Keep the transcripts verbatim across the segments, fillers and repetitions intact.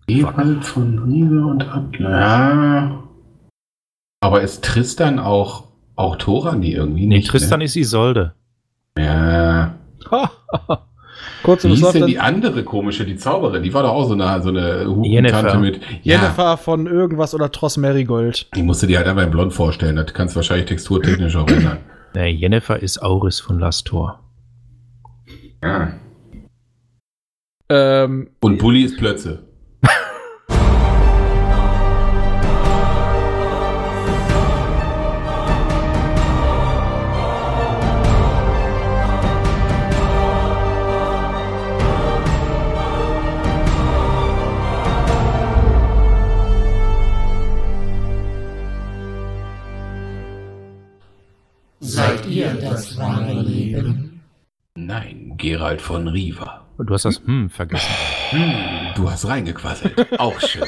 Ewald von Riva und Adler. Ja. Aber ist Tristan auch, auch Thorani irgendwie Nee, nicht? Tristan Ne? ist Isolde. Ja. Kurz Wie und hieß das denn dann die andere komische, die Zauberin? Die war doch auch so eine, so eine Jennifer. Hupentante mit. Ja, Jennifer von irgendwas oder Tross Marigold. die musst du dir halt einfach in blond vorstellen. Das kannst du wahrscheinlich texturtechnisch auch ändern. Nee, Jennifer ist Auris von Lastor. Ja. Ähm, Und Bulli ist Plötze. Seid ihr das wahre Leben? Nein, Gerald von Riva. Und du hast das hm vergessen. Hm, du hast reingequasselt. Auch schön.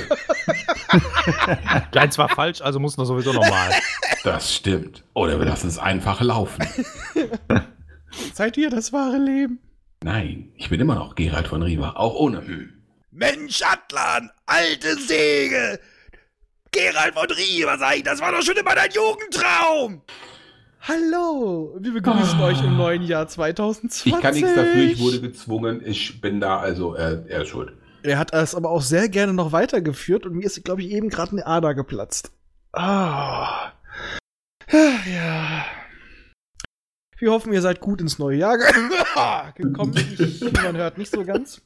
Deins war falsch, also muss noch sowieso nochmal. Das stimmt. Oder wir lassen es einfach laufen. seid ihr das wahre Leben? Nein, ich bin immer noch Gerald von Riva. Auch ohne Hm. Mensch, Atlan, alte Säge! Gerald von Riva, sag ich, das war doch schon immer dein Jugendtraum! Hallo, wir begrüßen Ah. euch im neuen Jahr zwanzig zwanzig. Ich kann nichts dafür, ich wurde gezwungen. Ich bin da, also äh, er ist schuld. Er hat es aber auch sehr gerne noch weitergeführt und mir ist, glaube ich, eben gerade eine Ader geplatzt. Ah. Ja. Wir hoffen, ihr seid gut ins neue Jahr ge gekommen. Ich, wie man hört, nicht so ganz.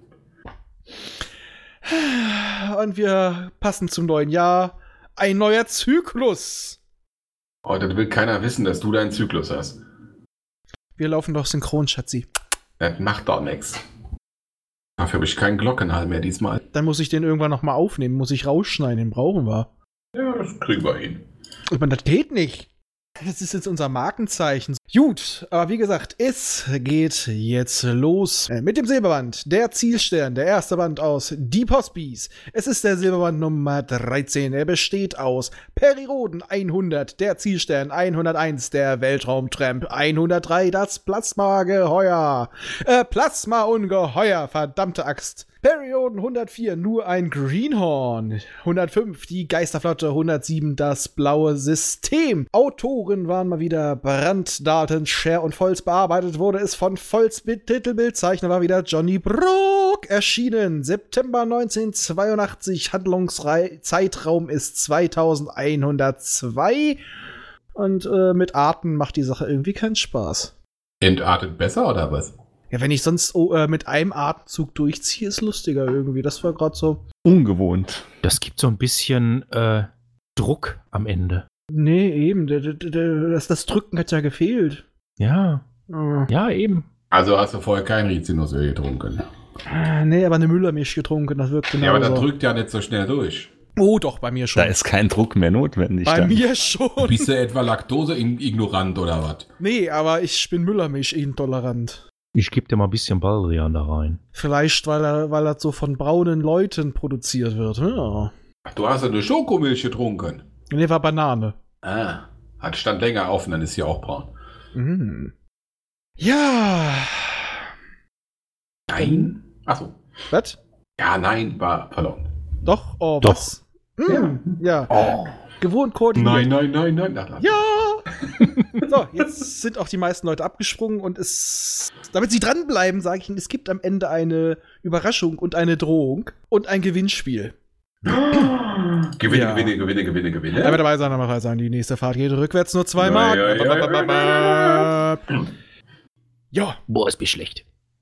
Und wir passen zum neuen Jahr. Ein neuer Zyklus. Oh, das will keiner wissen, dass du deinen Zyklus hast. Wir laufen doch synchron, Schatzi. Das macht doch nichts. Dafür habe ich keinen Glockenhall mehr diesmal. Dann muss ich den irgendwann noch mal aufnehmen, muss ich rausschneiden, den brauchen wir. Ja, das kriegen wir hin. Ich meine, das geht nicht. Das ist jetzt unser Markenzeichen. Gut, aber wie gesagt, es geht jetzt los mit dem Silberband. Der Zielstern, der erste Band aus Deep Hospice. Es ist der Silberband Nummer dreizehn. Er besteht aus Periroden hundert, der Zielstern hunderteins, der Weltraumtramp hundertdrei, das Plasma-Geheuer. Äh, Plasma-Ungeheuer, verdammte Axt. Perioden hundertvier, nur ein Greenhorn. hundertfünf, die Geisterflotte. hundertsieben, das blaue System. Autoren waren mal wieder Brandt, Dalton, Scher und Volz. Bearbeitet wurde es von Volz. Titelbildzeichner war wieder Johnny Brock. Erschienen September neunzehnhundertzweiundachtzig. Handlungszeitraum ist zweitausendeinhundertzwei. Und äh, mit Arten macht die Sache irgendwie keinen Spaß. Entartet besser oder was? Ja, wenn ich sonst oh, äh, mit einem Atemzug durchziehe, ist lustiger irgendwie. Das war gerade so. Ungewohnt. Das gibt so ein bisschen äh, Druck am Ende. Nee, eben. Der, der, der, das, das Drücken hat ja gefehlt. Ja, Äh, ja, eben. Also hast du vorher kein Rizinusöl getrunken. nee, aber eine Müllermilch getrunken, das wirkt genau Ja, aber das so. drückt ja nicht so schnell durch. Oh, doch, bei mir schon. Da ist kein Druck mehr notwendig. bei dann. mir schon. Bist du etwa Laktose-ignorant oder was? Nee, aber ich bin Müllermilch intolerant. Ich gebe dir mal ein bisschen Baldrian da rein. Vielleicht, weil er, weil er so von braunen Leuten produziert wird. Ja. Ach, du hast ja eine Schokomilch getrunken. Nee, war Banane. Ah, hat stand länger auf und dann ist sie auch braun. Mhm. Ja. Nein? Achso. Was? Ja, nein, war verloren. Doch? Oh, Doch. was? Mm, ja. Oh. Gewohnt koordiniert. Nein, nein, nein, nein. Ach, ach. Ja! So, jetzt sind auch die meisten Leute abgesprungen und es. Damit sie dranbleiben, sage ich Ihnen, es gibt am Ende eine Überraschung und eine Drohung und ein Gewinnspiel. Gewinne, Ja. gewinne, gewinne, gewinne, gewinne. Einmal dabei sein, einmal dabei sein. Die nächste Fahrt geht rückwärts nur zwei Ja, Mark. ja, ja, ja, ja, ja. Ja, Boah, ist mir schlecht.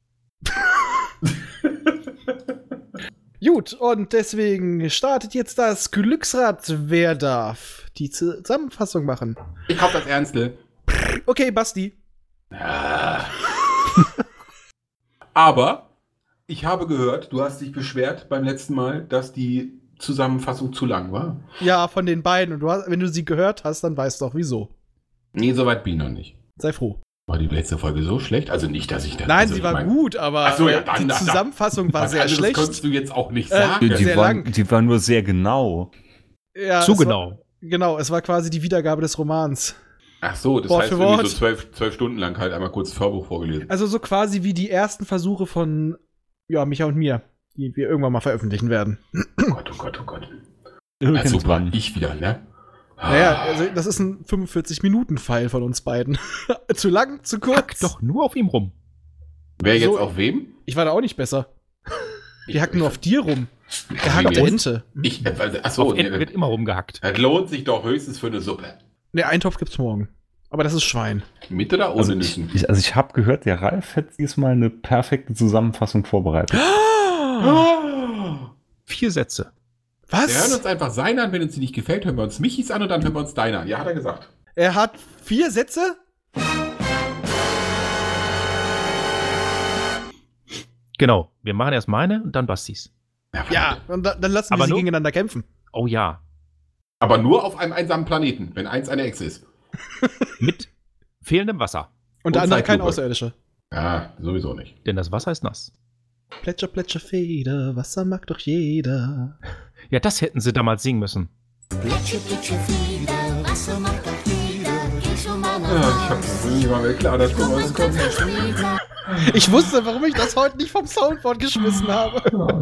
gut. Und deswegen startet jetzt das Glücksrad. Wer darf die Zusammenfassung machen? Ich hab das Ernste. Okay, Basti. Ah. Aber ich habe gehört, du hast dich beschwert beim letzten Mal, dass die Zusammenfassung zu lang war. Ja, von den beiden. Und du hast, wenn du sie gehört hast, dann weißt du auch wieso. Nee, soweit bin ich noch nicht. Sei froh. War die letzte Folge so schlecht? Also nicht, dass ich das... Nein, also sie ich war mein, gut, aber Ach so, ja, äh, dann- die dann- Zusammenfassung war was sehr anderes schlecht. konntest du jetzt auch nicht Äh, sagen. Die, sehr war, lang. die war nur sehr genau. Ja, Zu es war- genau. Genau, es war quasi die Wiedergabe des Romans. Ach so, das Wort heißt für irgendwie Wort. so zwölf, zwölf Stunden lang halt einmal kurz das Hörbuch vorgelesen. Also so quasi wie die ersten Versuche von ja, Micha und mir. die wir irgendwann mal veröffentlichen werden. Oh Gott, oh Gott, oh Gott. Also, Irgendwann. ich wieder, ne? Naja, also das ist ein fünfundvierzig-Minuten-Pfeil von uns beiden. Zu lang, zu kurz. Hack doch nur auf ihm rum. Wer jetzt So- auf wem? Ich war da auch nicht besser. Ich- Wir hacken nur auf dir rum. Wie Er hackt jetzt? Ente. Ich, also, achso, Auf nee, Enten wird immer rumgehackt. das lohnt sich doch höchstens für eine Suppe. Ne, Eintopf gibt's morgen. Aber das ist Schwein. Mit oder ohne Also ich, Nüssen? ich, also ich habe gehört, der Ralf hat diesmal eine perfekte Zusammenfassung vorbereitet. Oh. Vier Sätze. Wir hören Was? uns einfach seine an, wenn uns die nicht gefällt, hören wir uns Michis an und dann hören wir uns deine an. Ja, hat er gesagt. Er hat vier Sätze? Genau. Wir machen erst meine und dann Bastis. Ja, und da, dann lassen wir Aber sie nur- gegeneinander kämpfen. Oh ja. Aber nur auf einem einsamen Planeten, wenn eins eine Echse ist. Mit fehlendem Wasser. Und der Und andere kein Zeitlupe. Außerirdischer. Ja, sowieso nicht. Denn das Wasser ist nass. Plätscher, Plätscher, Feder, Wasser mag doch jeder. Ja, das hätten sie damals singen müssen. Plätsche, Plätsche, Feder, Wasser macht doch jeder. Geh schon mal nach Ja, ich hab's nie mal klar, dass du was kommt. Ich wusste, warum ich das heute nicht vom Soundboard geschmissen habe.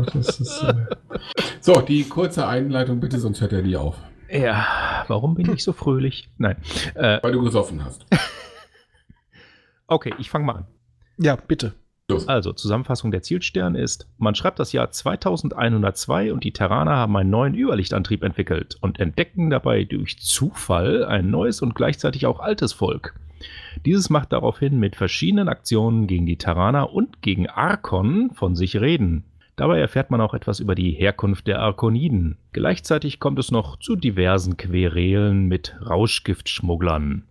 So, die kurze Einleitung bitte, sonst hört er nie auf. Ja, warum bin ich so fröhlich? Nein. Äh, Weil du gesoffen hast. okay, ich fange mal an. Ja, bitte. Los. Also, Zusammenfassung der Zielstern ist, man schreibt das Jahr zweitausendeinhundertzwei und die Terraner haben einen neuen Überlichtantrieb entwickelt und entdecken dabei durch Zufall ein neues und gleichzeitig auch altes Volk. Dieses macht daraufhin mit verschiedenen Aktionen gegen die Terraner und gegen Arkon von sich reden. Dabei erfährt man auch etwas über die Herkunft der Arkoniden. Gleichzeitig kommt es noch zu diversen Querelen mit Rauschgiftschmugglern.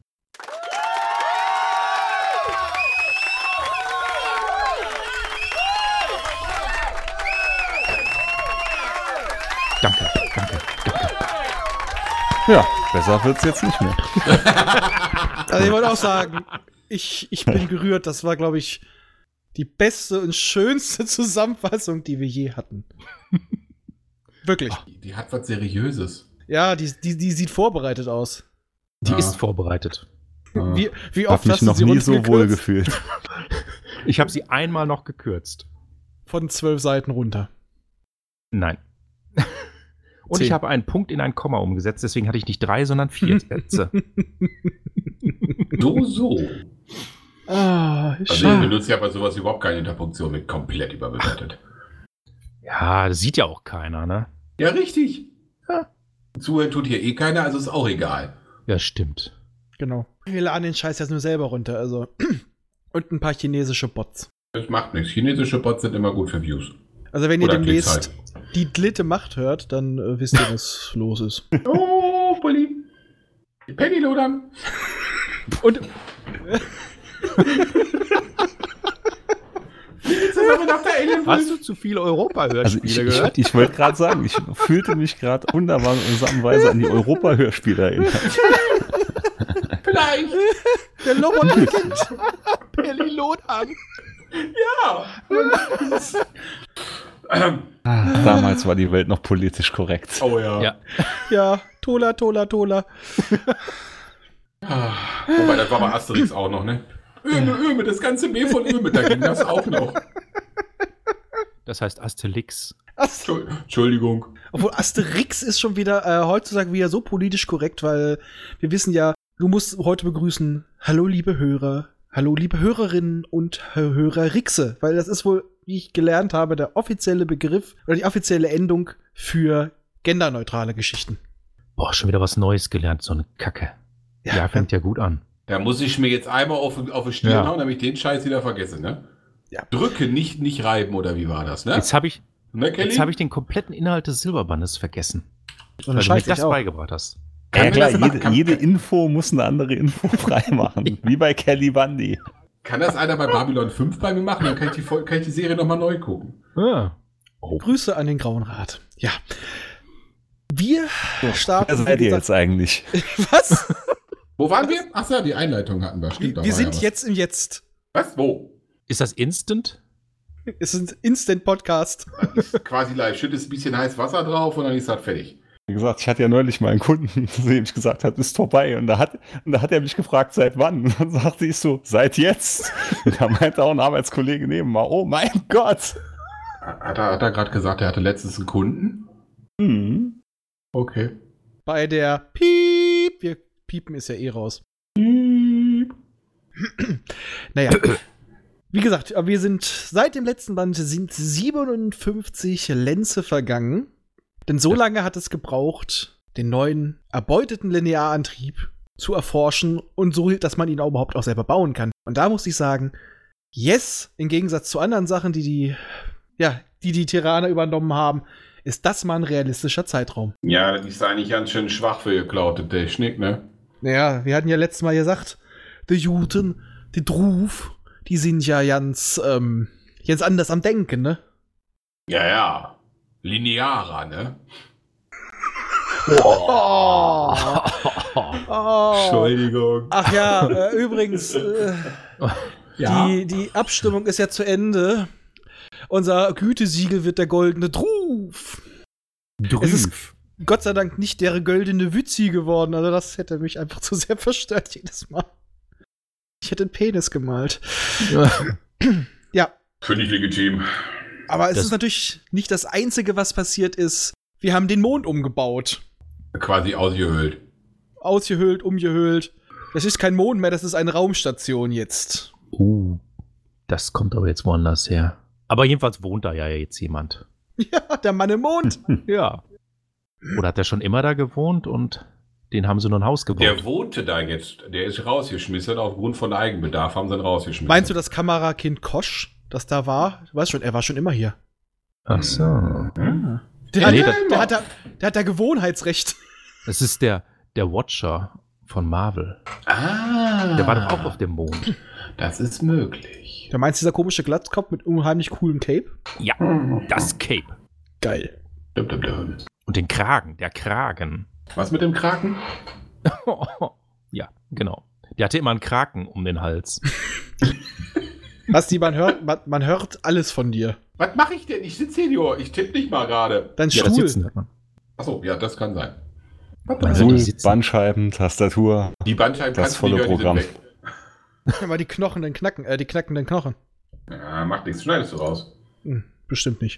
Danke, danke. Ja, besser wird's jetzt nicht mehr. Also ich wollte auch sagen, ich, ich bin gerührt. Das war, glaube ich, die beste und schönste Zusammenfassung, die wir je hatten. Wirklich. Die, die hat was Seriöses. Ja, die, die, die sieht vorbereitet aus. Die Ja. ist vorbereitet. Ja. Wie, wie Ich oft habe mich hast du noch sie nie so wohl runtergekürzt? gefühlt. Ich habe sie einmal noch gekürzt. Von zwölf Seiten runter. Nein. Und Zehn. ich habe einen Punkt in ein Komma umgesetzt, deswegen hatte ich nicht drei, sondern vier Sätze. So, so. Ah, Also ich schade. benutze ja bei sowas überhaupt keine Interpunktion mit komplett überbewertet. Ja, das sieht ja auch keiner, ne? Ja, richtig. Ja. Zuhören tut hier eh keiner, also ist auch egal. Ja, stimmt. Genau. Wir laden den Scheiß jetzt nur selber runter, also. Und ein paar chinesische Bots. Das macht nichts. Chinesische Bots sind immer gut für Views. Also wenn ihr Oder demnächst Klicks die dritte Macht hört, dann äh, wisst ihr, was los ist. Oh, Bulli. Die Penny lodern. Und Jetzt sind wir nach der Alien Hast du zu viele Europa-Hörspiele Also ich, ich, gehört? ich wollte gerade sagen, ich fühlte mich gerade wunderbar in samen Weise an die Europa-Hörspiele erinnert. Vielleicht. der Loboter kennt. Perlilodang. Ja. ähm, Ah, damals war die Welt noch politisch korrekt. oh ja. Ja. Ja, Tola, Tola, Tola. Ah, wobei, das war bei Asterix auch noch, ne? Öme, Öme, das ganze B von Öme, da ging das auch noch. Das heißt Asterix. Ast Entschuld- Entschuldigung. Obwohl Asterix ist schon wieder äh, heutzutage wieder so politisch korrekt, weil wir wissen ja, du musst heute begrüßen, hallo liebe Hörer, hallo liebe Hörerinnen und Hörer Rixe, weil das ist wohl, wie ich gelernt habe, der offizielle Begriff oder die offizielle Endung für genderneutrale Geschichten. Boah, schon wieder was Neues gelernt, so eine Kacke. Ja, fängt ja gut an. Da muss ich mir jetzt einmal auf, auf die Stirn Ja. hauen, damit ich den Scheiß wieder vergesse, ne? Ja. Drücken, nicht, nicht reiben, oder wie war das, ne? Jetzt habe ich, Ne, Kelly? jetzt hab ich den kompletten Inhalt des Silberbandes vergessen. So Weil eine du mir Scheiße das ich auch. beigebracht hast. Ja Kann klar, das- jede, kann- jede Info muss eine andere Info freimachen. Wie bei Kelly Bundy. Kann das einer bei Babylon fünf bei mir machen? Dann kann ich die, Fol- kann ich die Serie nochmal neu gucken. Ja. Grüße an den Grauen Rat. Ja. Wir starten. Also seid ihr jetzt eigentlich? Was? Wo waren wir? Ach ja, die Einleitung hatten wir. Stimmt, da Wir war sind ja was. jetzt im Jetzt. Was? Wo? Ist das Instant? Es ist ein Instant-Podcast. Das ist quasi live. Schüttest ein bisschen heiß Wasser drauf und dann ist das fertig. Wie gesagt, ich hatte ja neulich mal einen Kunden, zu dem ich gesagt habe, ist vorbei. Und da hat, und da hat er mich gefragt, seit wann? Und dann sagte ich so, seit jetzt. Und da meinte auch ein Arbeitskollege neben mir, oh mein Gott. Hat er, hat er gerade gesagt, er hatte letztens einen Kunden? Hm. Okay. Bei der Piep. Wir piepen ist ja eh raus. Piep. Naja. Wie gesagt, wir sind seit dem letzten Band sind siebenundfünfzig Lenze vergangen. Denn so lange hat es gebraucht, den neuen erbeuteten Linearantrieb zu erforschen und so, dass man ihn auch überhaupt auch selber bauen kann. Und da muss ich sagen, yes, im Gegensatz zu anderen Sachen, die die, ja, die, die Terraner übernommen haben, ist das mal ein realistischer Zeitraum. Ja, das ist eigentlich ganz schön schwach für geklaute Technik, ne? Naja, wir hatten ja letztes Mal gesagt, die Juden, die Druf, die sind ja ganz, ähm, ganz anders am Denken, ne? Ja, ja. Linearer, ne? Oh. Oh. Entschuldigung. Ach ja, äh, übrigens, äh, Ja. die, die Abstimmung ist ja zu Ende. Unser Gütesiegel wird der goldene Druf. Es ist Gott sei Dank nicht der goldene Wützi geworden. Also das hätte mich einfach zu sehr verstört jedes Mal. Ich hätte einen Penis gemalt. Ja. Finde ich legitim. Aber es Das- ist natürlich nicht das Einzige, was passiert ist. Wir haben den Mond umgebaut. Quasi ausgehöhlt. Ausgehöhlt, umgehöhlt. Das ist kein Mond mehr, das ist eine Raumstation jetzt. Uh, das kommt aber jetzt woanders her. Aber jedenfalls wohnt da ja jetzt jemand. Ja, der Mann im Mond. Ja. Oder hat er schon immer da gewohnt und den haben sie nur ein Haus gebaut? Der wohnte da jetzt. Der ist rausgeschmissen. Aufgrund von Eigenbedarf haben sie ihn rausgeschmissen. Meinst du das Kamerakind Kosch, das da war? Du weißt schon, er war schon immer hier. Ach so. Hm? Der, Nee, hat, das- der, hat, da, der hat da Gewohnheitsrecht. Das ist der, der Watcher von Marvel. Ah. Der war doch auch auf dem Mond. Das ist möglich. Du meinst dieser komische Glatzkopf mit unheimlich coolem Cape? Ja, das Cape. Geil. Dum, dum, dum. Und den Kragen, der Kragen. Was mit dem Kraken? Ja, genau. Der hatte immer einen Kraken um den Hals. Basti, man hört, man, man hört alles von dir. Was mache ich denn? Ich sitze hier nur. Ich tippe nicht mal gerade. Dein Ja, das Stuhl. Sitzen hat man. Achso, ja, das kann sein. Also die Stuhl, sitzen- Bandscheiben, Tastatur. Die Bandscheiben Das kannst du volle nicht hören, die sind Programm. weg. Aber die knochennden Knacken, äh, die knackenden Knochen. Ja, macht nichts. Schneidest du raus. Hm, bestimmt nicht.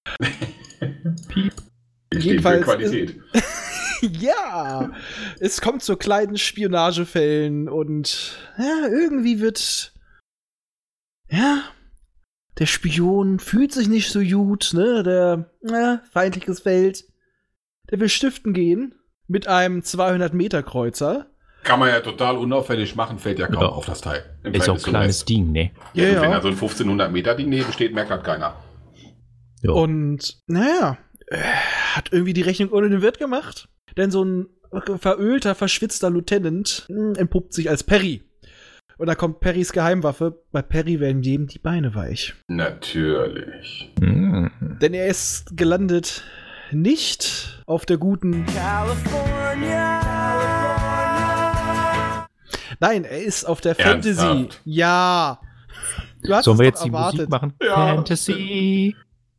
Piep. Ich stehe für Jedenfalls Qualität. Ja, es kommt zu kleinen Spionagefällen und ja, irgendwie wird ja, der Spion fühlt sich nicht so gut, ne, der ja, feindliches Feld, der will stiften gehen mit einem zweihundert Meter Kreuzer. Kann man ja total unauffällig machen, fällt ja kaum Ja. auf das Teil. Im Ist auch Verhältnis ein zum kleines Rest. Ding, ne? Ja, Ja, und wenn ja. da so ein fünfzehnhundert Meter Ding neben steht, merkt das keiner. Ja. Und naja, äh, hat irgendwie die Rechnung ohne den Wirt gemacht. Denn so ein verölter, verschwitzter Lieutenant mh, entpuppt sich als Perry. Und da kommt Perrys Geheimwaffe. Bei Perry werden jedem die Beine weich. Natürlich. Mhm. Denn er ist gelandet nicht auf der guten Nein, er ist auf der Fantasy. Ernsthaft? Ja. Du hast Sollen es wir doch jetzt die erwartet. Musik machen? Ja. Fantasy.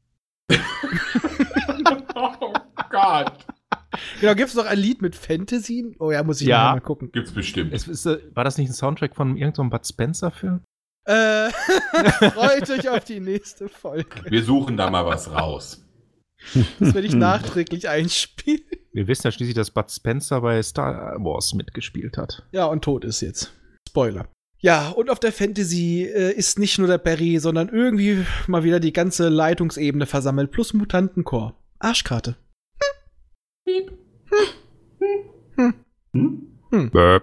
Oh Gott. Genau, gibt's noch ein Lied mit Fantasy? Oh ja, muss ich Ja. nachher mal gucken. Gibt's bestimmt. Es ist, äh, war das nicht ein Soundtrack von irgendeinem Bud Spencer-Film? Äh, freut euch auf die nächste Folge. Wir suchen da mal was raus. Das werde ich nachträglich einspielen. Wir wissen ja schließlich, dass Bud Spencer bei Star Wars mitgespielt hat. Ja, und tot ist jetzt. Spoiler. Ja, und auf der Fantasy äh, ist nicht nur der Barry, sondern irgendwie mal wieder die ganze Leitungsebene versammelt, plus Mutantenchor. Arschkarte. Hm? Burp.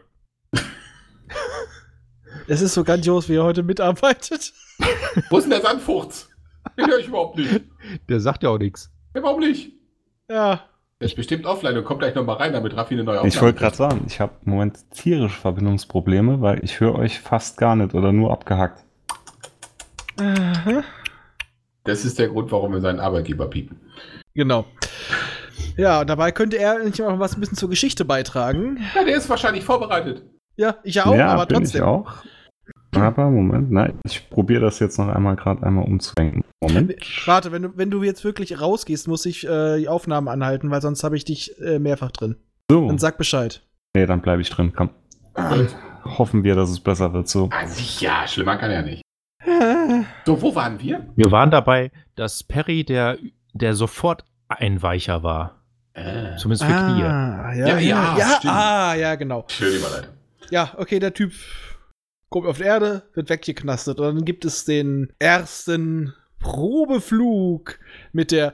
Es ist so grandios, wie er heute mitarbeitet. Wo ist denn der Sandfurz? Den höre ich überhaupt nicht. Der sagt ja auch nichts. Ja, warum nicht? Ja. Der ist bestimmt offline und kommt gleich nochmal rein, damit Raffi eine neue Ich wollte gerade sagen, ich habe im Moment tierische Verbindungsprobleme, weil ich höre euch fast gar nicht oder nur abgehackt. Aha. Das ist der Grund, warum wir seinen Arbeitgeber piepen. Genau. Ja, und dabei könnte er nicht auch was ein bisschen zur Geschichte beitragen. Ja, der ist wahrscheinlich vorbereitet. Ja, ich ja auch, ja, aber bin trotzdem. ich auch. Aber Moment, nein, ich probiere das jetzt noch einmal gerade einmal umzudenken. Moment. Warte, wenn du, wenn du jetzt wirklich rausgehst, muss ich äh, die Aufnahme anhalten, weil sonst habe ich dich äh, mehrfach drin. So, Dann sag Bescheid. nee, dann bleibe ich drin. Komm. Hoffen wir, dass es besser wird so. Also, ja, schlimmer kann ja nicht. So, wo waren wir? Wir waren dabei, dass Perry der, der Sofort-Einweicher war. Äh. Zumindest für Knie. Ah, ja, Ja, ja, ja, ja, stimmt. ah, ja, genau. Schön Überleitung. Ja, okay, der Typ kommt auf die Erde, wird weggeknastet. Und dann gibt es den ersten Probeflug mit der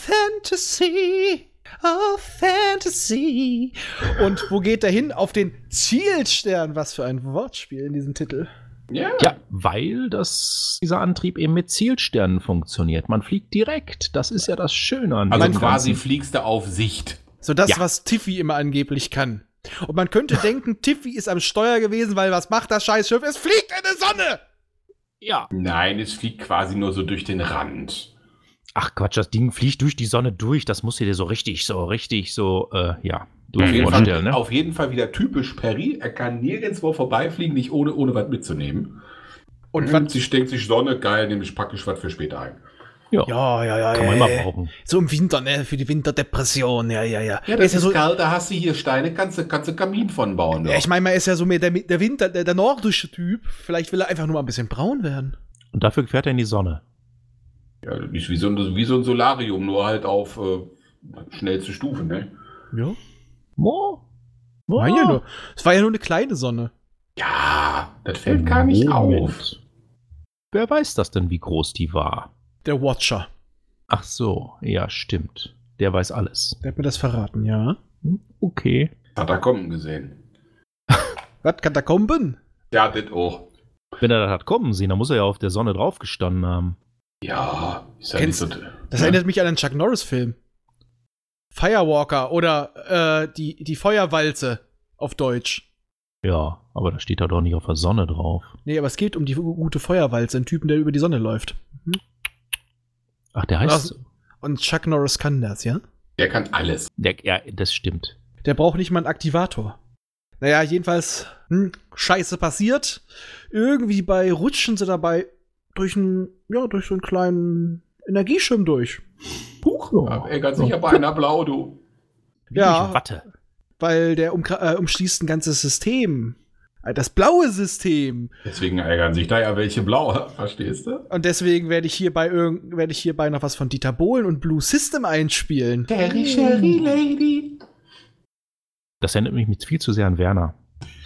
Fantasy of Fantasy. Und wo geht der hin? Auf den Zielstern. Was für ein Wortspiel in diesem Titel. Ja. Ja, weil das, dieser Antrieb eben mit Zielsternen funktioniert. Man fliegt direkt. Das ist ja das Schöne an Also dem quasi Ganzen. fliegst du auf Sicht. So das, Ja. was Tiffy immer angeblich kann. Und man könnte denken, Tiffy ist am Steuer gewesen, weil was macht das Scheißschiff? Es fliegt in die Sonne! Ja. Nein, es fliegt quasi nur so durch den Rand. Ach Quatsch, das Ding fliegt durch die Sonne durch. Das musst du dir so richtig, so richtig, so, äh, ja, Auf jeden, vorstellen, Fall, ne? auf jeden Fall wieder typisch Perry. Er kann nirgendwo vorbeifliegen, nicht ohne, ohne was mitzunehmen. Und Und was? sie denkt sich, Sonne, geil, nehme ich praktisch was für später ein. Ja, Ja, ja, ja. kann man ja, immer ja. brauchen. So im Winter, ne? Für die Winterdepression, ja, ja, ja. Ja, Er das ist ja ist so, kalt, da hast du hier Steine, kannst du, kannst du Kamin von bauen. ja, ich meine, man ist ja so mehr der, der Winter, der, der nordische Typ. Vielleicht will er einfach nur mal ein bisschen braun werden. Und dafür fährt er in die Sonne. Ja, das ist wie so, ein, wie so ein Solarium, nur halt auf äh, schnellste Stufe, ne? Ja. Mo? Mo? Mein ja nur. Es war ja nur eine kleine Sonne. Ja, das fällt gar nicht Moment. auf. Wer weiß das denn, wie groß die war? Der Watcher. Ach so, ja, stimmt. Der weiß alles. Der hat mir das verraten, ja. Hm, Okay. Hat er kommen gesehen. Was, Katakomben? Ja, das auch. Wenn er das hat kommen sehen, dann muss er ja auf der Sonne draufgestanden haben. Ja, ist ja Kennst- nicht so. Das ja. erinnert mich an einen Chuck Norris-Film. Firewalker oder äh, die, die Feuerwalze auf Deutsch. Ja, aber da steht er doch nicht auf der Sonne drauf. Nee, aber es geht um die gute Feuerwalze, einen Typen, der über die Sonne läuft. Ach, der heißt Ach, so. Und Chuck Norris kann das, ja? Der kann alles. Der, ja, das stimmt. Der braucht nicht mal einen Aktivator. Naja, jedenfalls, hm, Scheiße passiert. Irgendwie bei rutschen sie dabei durch einen, ja, durch so einen kleinen Energieschirm durch. Huch, ja, er kann sich aber einer blau, du. Wie Ja. durch Watte. Weil der umkra- äh, umschließt ein ganzes System. Äh, Das blaue System. Deswegen ärgern sich da ja welche blau, verstehst du? Und deswegen werde ich hierbei irgend werde ich hierbei noch was von Dieter Bohlen und Blue System einspielen. Sherry, Sherry, Lady. Das erinnert mich viel zu sehr an Werner.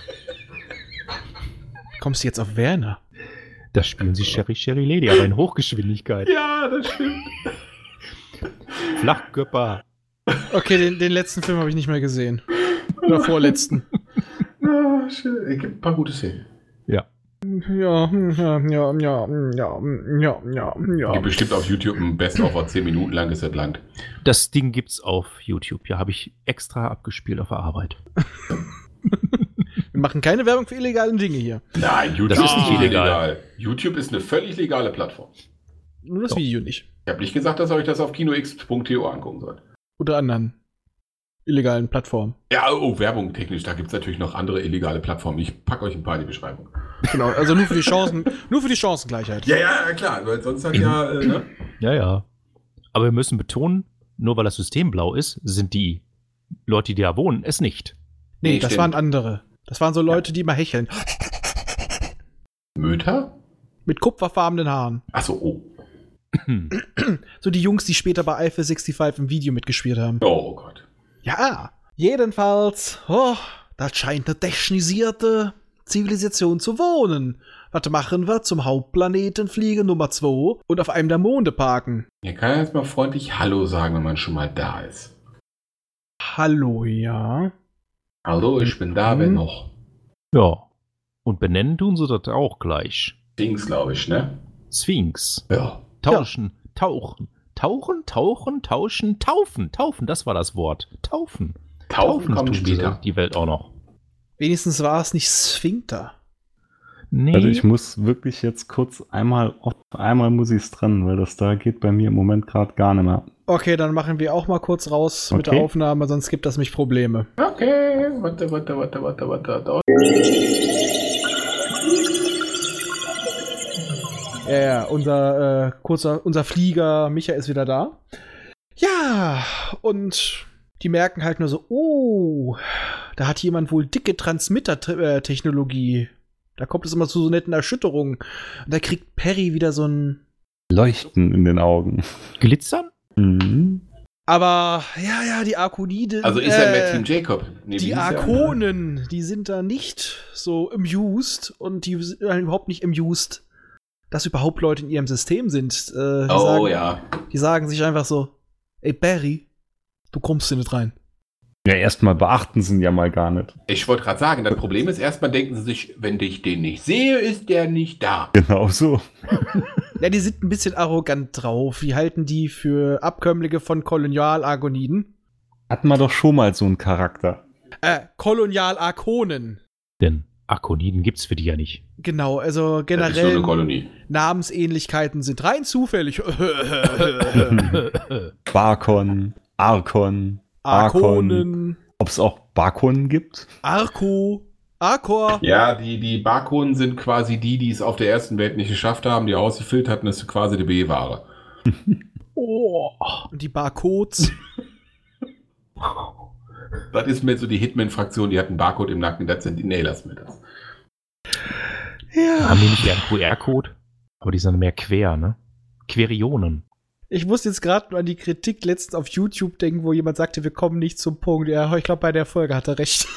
Kommst du jetzt auf Werner? Da spielen sie Sherry Sherry Lady, aber in Hochgeschwindigkeit. Ja, das stimmt. Flachkörper. Okay, den, den letzten Film habe ich nicht mehr gesehen. Oder vorletzten. Ja, schön. Es gibt ein paar gute Szenen. Ja, ja, ja, ja, ja, ja, ja, ja, ja. Gibt bestimmt auf YouTube ein Best-of, was zehn Minuten lang ist, das lang. Das Ding gibt's auf YouTube. Ja, habe ich extra abgespielt auf der Arbeit. Wir machen keine Werbung für illegale Dinge hier. Nein, YouTube Das ist nicht illegal. YouTube ist eine völlig legale Plattform. Nur das Doch. Video nicht. Ich habe nicht gesagt, dass ihr euch das auf kinox punkt to angucken sollt. Oder anderen illegalen Plattformen. Ja, oh, Werbung technisch, da gibt es natürlich noch andere illegale Plattformen. Ich packe euch ein paar in die Beschreibung. Genau, also nur für die Chancen, nur für die Chancengleichheit. Ja, ja, klar, weil sonst hat ja, äh, ne? Ja, ja. Aber wir müssen betonen, nur weil das System blau ist, sind die Leute, die da wohnen, es nicht. Nee, Nee, das stimmt. waren andere. Das waren so Leute, die immer hecheln. Möter? Mit kupferfarbenen Haaren. Achso, oh. So die Jungs, die später bei Eiffel fünfundsechzig im Video mitgespielt haben. Oh Gott. Ja, jedenfalls, oh, da scheint eine technisierte Zivilisation zu wohnen. Was machen wir? Zum Hauptplaneten fliegen Nummer zwei und auf einem der Monde parken. Ihr kann jetzt mal freundlich Hallo sagen, wenn man schon mal da ist. Hallo, ja. Hallo, ich bin da, Mhm. wer noch? Ja. Und benennen tun sie das auch gleich. Dings, glaube ich, ne? Sphinx. Ja. Tauschen, tauchen. Tauchen, tauchen, tauschen, taufen. Taufen, das war das Wort. Taufen. Taufen kommt tun sie später. die Welt auch noch. Wenigstens war es nicht Sphinkter. Nee. Also ich muss wirklich jetzt kurz einmal, einmal muss ich es trennen, weil das da geht bei mir im Moment gerade gar nicht mehr. Okay, dann machen wir auch mal kurz raus mit der Okay. Aufnahme, sonst gibt das mich Probleme. Okay, warte, warte, warte, warte, warte. warte. Ja, ja, unser äh, kurzer, unser Flieger Micha ist wieder da. Ja, und die merken halt nur so, oh, da hat jemand wohl dicke Transmitter-Technologie Da kommt es immer zu so netten Erschütterungen. Und da kriegt Perry wieder so ein Leuchten in den Augen. Glitzern? Mhm. Aber, ja, ja, die Arkoniden. Also ist er mehr Team Jacob? Nee, wie Die hieß er? Arkonen, die sind da nicht so amused und die sind überhaupt nicht amused, dass überhaupt Leute in ihrem System sind. Äh, die Oh sagen, ja. Die sagen sich einfach so, ey Barry, du kommst hier nicht rein. Ja, erstmal beachten sie ihn ja mal gar nicht. Ich wollte gerade sagen, das Problem ist, erstmal denken sie sich, wenn ich den nicht sehe, ist der nicht da. Genau so. Ja, die sind ein bisschen arrogant drauf. Die halten die für Abkömmlinge von Kolonial-Argoniden. Hatten wir doch schon mal so einen Charakter. Äh, Kolonial-Arkonen. Denn Arkoniden gibt's für die ja nicht. Genau, also Das ist nur eine generell Kolonie. Namensähnlichkeiten sind rein zufällig. Barkon, Arkon, Arkon. Arkonen, Ob es auch Barkonen gibt? Arko, Arkor. Ja, die, die Barkonen sind quasi die, die es auf der ersten Welt nicht geschafft haben, die ausgefüllt hatten, das ist quasi die B-Ware. Oh. Und die Barcodes. Das ist mir so die Hitman-Fraktion, die hat einen Barcode im Nacken, das sind die Nailers mit das. Ja. Haben die nicht eher einen Q R-Code? Aber die sind mehr quer, ne? Querionen. Ich muss jetzt gerade nur an die Kritik letztens auf YouTube denken, wo jemand sagte, wir kommen nicht zum Punkt. Ja, ich glaube, bei der Folge hat er recht.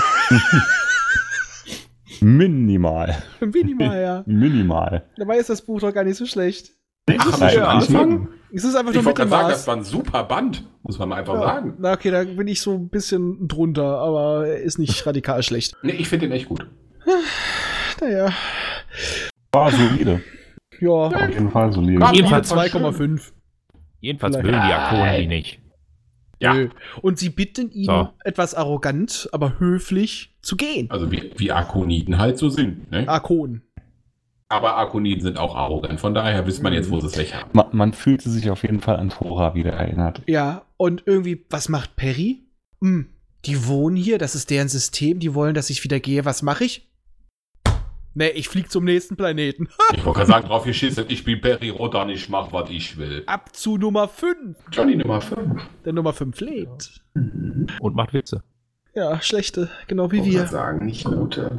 Minimal. Minimal, ja. Minimal. Dabei ist das Buch doch gar nicht so schlecht. Ach, Nein, schon ja, anfangen? Es ist einfach Ich nur wollte gerade sagen, Mittelmaß. das war ein super Band, muss man mal einfach Ja. sagen. Na okay, da bin ich so ein bisschen drunter, aber er ist nicht radikal schlecht. Nee, ich finde den echt gut. Naja, War solide. ja. Auf jeden Fall solide. War Jedenfalls- zwei Komma fünf. Jedenfalls Vielleicht. mögen die Arkonen die nicht. Ja. Nö. Und sie bitten ihn, So. etwas arrogant, aber höflich zu gehen. Also wie, wie Arkoniden halt so sind. Ne? Arkon. Aber Arkoniden sind auch arrogant. Von daher wisst man jetzt, wo sie es weg haben. Man, man fühlte sich auf jeden Fall an Thora wieder erinnert. Ja, und irgendwie, was macht Perry? Hm, die wohnen hier, das ist deren System, die wollen, dass ich wieder gehe. Was mache ich? Nee, ich flieg zum nächsten Planeten. Ich wollte gerade sagen, drauf geschissen, ich bin Perry Rodan, ich mach, was ich will. Ab zu Nummer fünf. Johnny Nummer fünf. Der Nummer fünf lebt. Und macht Witze. Ja, schlechte, genau wie Ich wollte wir. gerade sagen, nicht gute.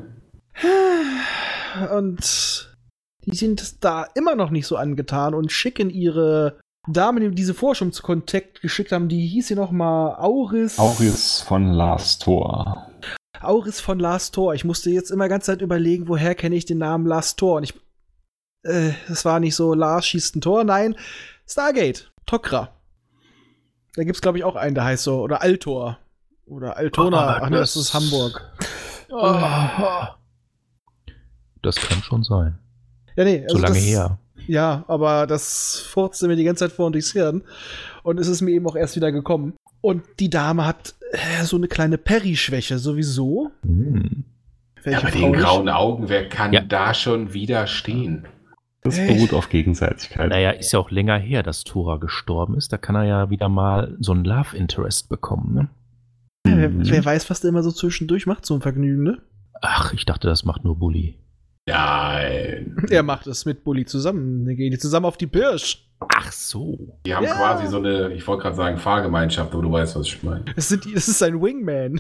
Und die sind da immer noch nicht so angetan und schicken ihre Dame, die diese Forschung zu Kontakt geschickt haben, die hieß hier noch mal Auris. Auris von Last Tor. Auris von Last Tor. Ich musste jetzt immer ganz Zeit überlegen, woher kenne ich den Namen Last Tor. Und ich, äh, das war nicht so, Lars schießt ein Tor. Nein, Stargate, Tok'ra. Da gibt's, glaube ich, auch einen, der heißt so, oder Altor. Oder Altona. Ah, Ach nee, das das- ist Hamburg. Das kann schon sein. Ja, nee. also So lange das, her. Ja, aber das furzte mir die ganze Zeit vor und durchs Hirn. Und es ist mir eben auch erst wieder gekommen. Und die Dame hat äh, so eine kleine Perry-Schwäche sowieso. Hm. Ja, Welche bei Frau den nicht? grauen Augen, wer kann Ja. da schon widerstehen? Das Echt? beruht auf Gegenseitigkeit. Naja, ist ja auch länger her, dass Thora gestorben ist. Da kann er ja wieder mal so einen Love Interest bekommen, ne? Ja, wer, Mhm. wer weiß, was der immer so zwischendurch macht, so ein Vergnügen, ne? Ach, ich dachte, das macht nur Bully. Nein. Er macht es mit Bully zusammen. Die gehen die zusammen auf die Pirsch. Ach so. Die haben Ja. quasi so eine, ich wollte gerade sagen, Fahrgemeinschaft, aber du weißt, was ich meine. Es, sind, es ist sein Wingman.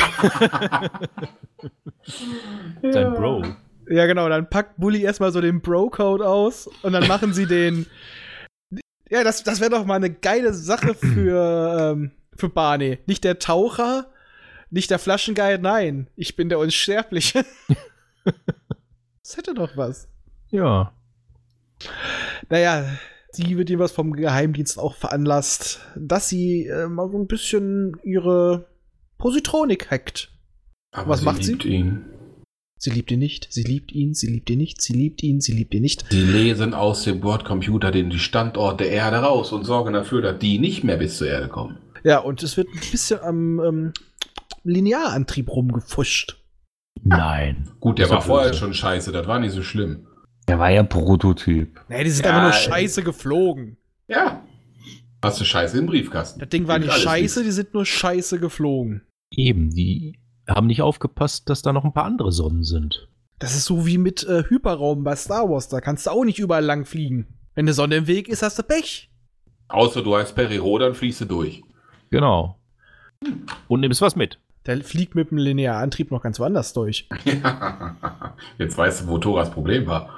Sein Bro. Ja, genau. Dann packt Bully erstmal so den Bro-Code aus und dann machen sie den. Ja, das, das wäre doch mal eine geile Sache für, ähm, für Barney. Nicht der Taucher, nicht der Flaschenguide, nein. Ich bin der Unsterbliche. Das hätte doch was. Ja. Naja, sie wird ihm was vom Geheimdienst auch veranlasst, dass sie äh, mal so ein bisschen ihre Positronik hackt. Aber Was macht sie? liebt ihn. Sie liebt ihn nicht, sie liebt ihn, sie liebt ihn nicht, sie liebt ihn, sie liebt ihn nicht. Sie lesen aus dem Bordcomputer den die Standort der Erde raus und sorgen dafür, dass die nicht mehr bis zur Erde kommen. Ja, und es wird ein bisschen am ähm, Linearantrieb rumgefuscht. Nein. Gut, der Das ist war ja vorher böse. schon scheiße, das war nicht so schlimm. Der war ja Prototyp. Nee, die sind Ja, einfach nur äh, scheiße geflogen. Ja. Hast du Scheiße im Briefkasten. Das Ding war Gibt nicht alles scheiße, nicht. die sind nur scheiße geflogen. Eben, die haben nicht aufgepasst, dass da noch ein paar andere Sonnen sind. Das ist so wie mit äh, Hyperraum bei Star Wars, da kannst du auch nicht überall lang fliegen. Wenn eine Sonne im Weg ist, hast du Pech. Außer du heißt Perry Rodan, fließt du durch. Genau. Und nimmst was mit. Der fliegt mit dem Linearantrieb noch ganz woanders durch. Ja. Jetzt weißt du, wo Thoras Problem war.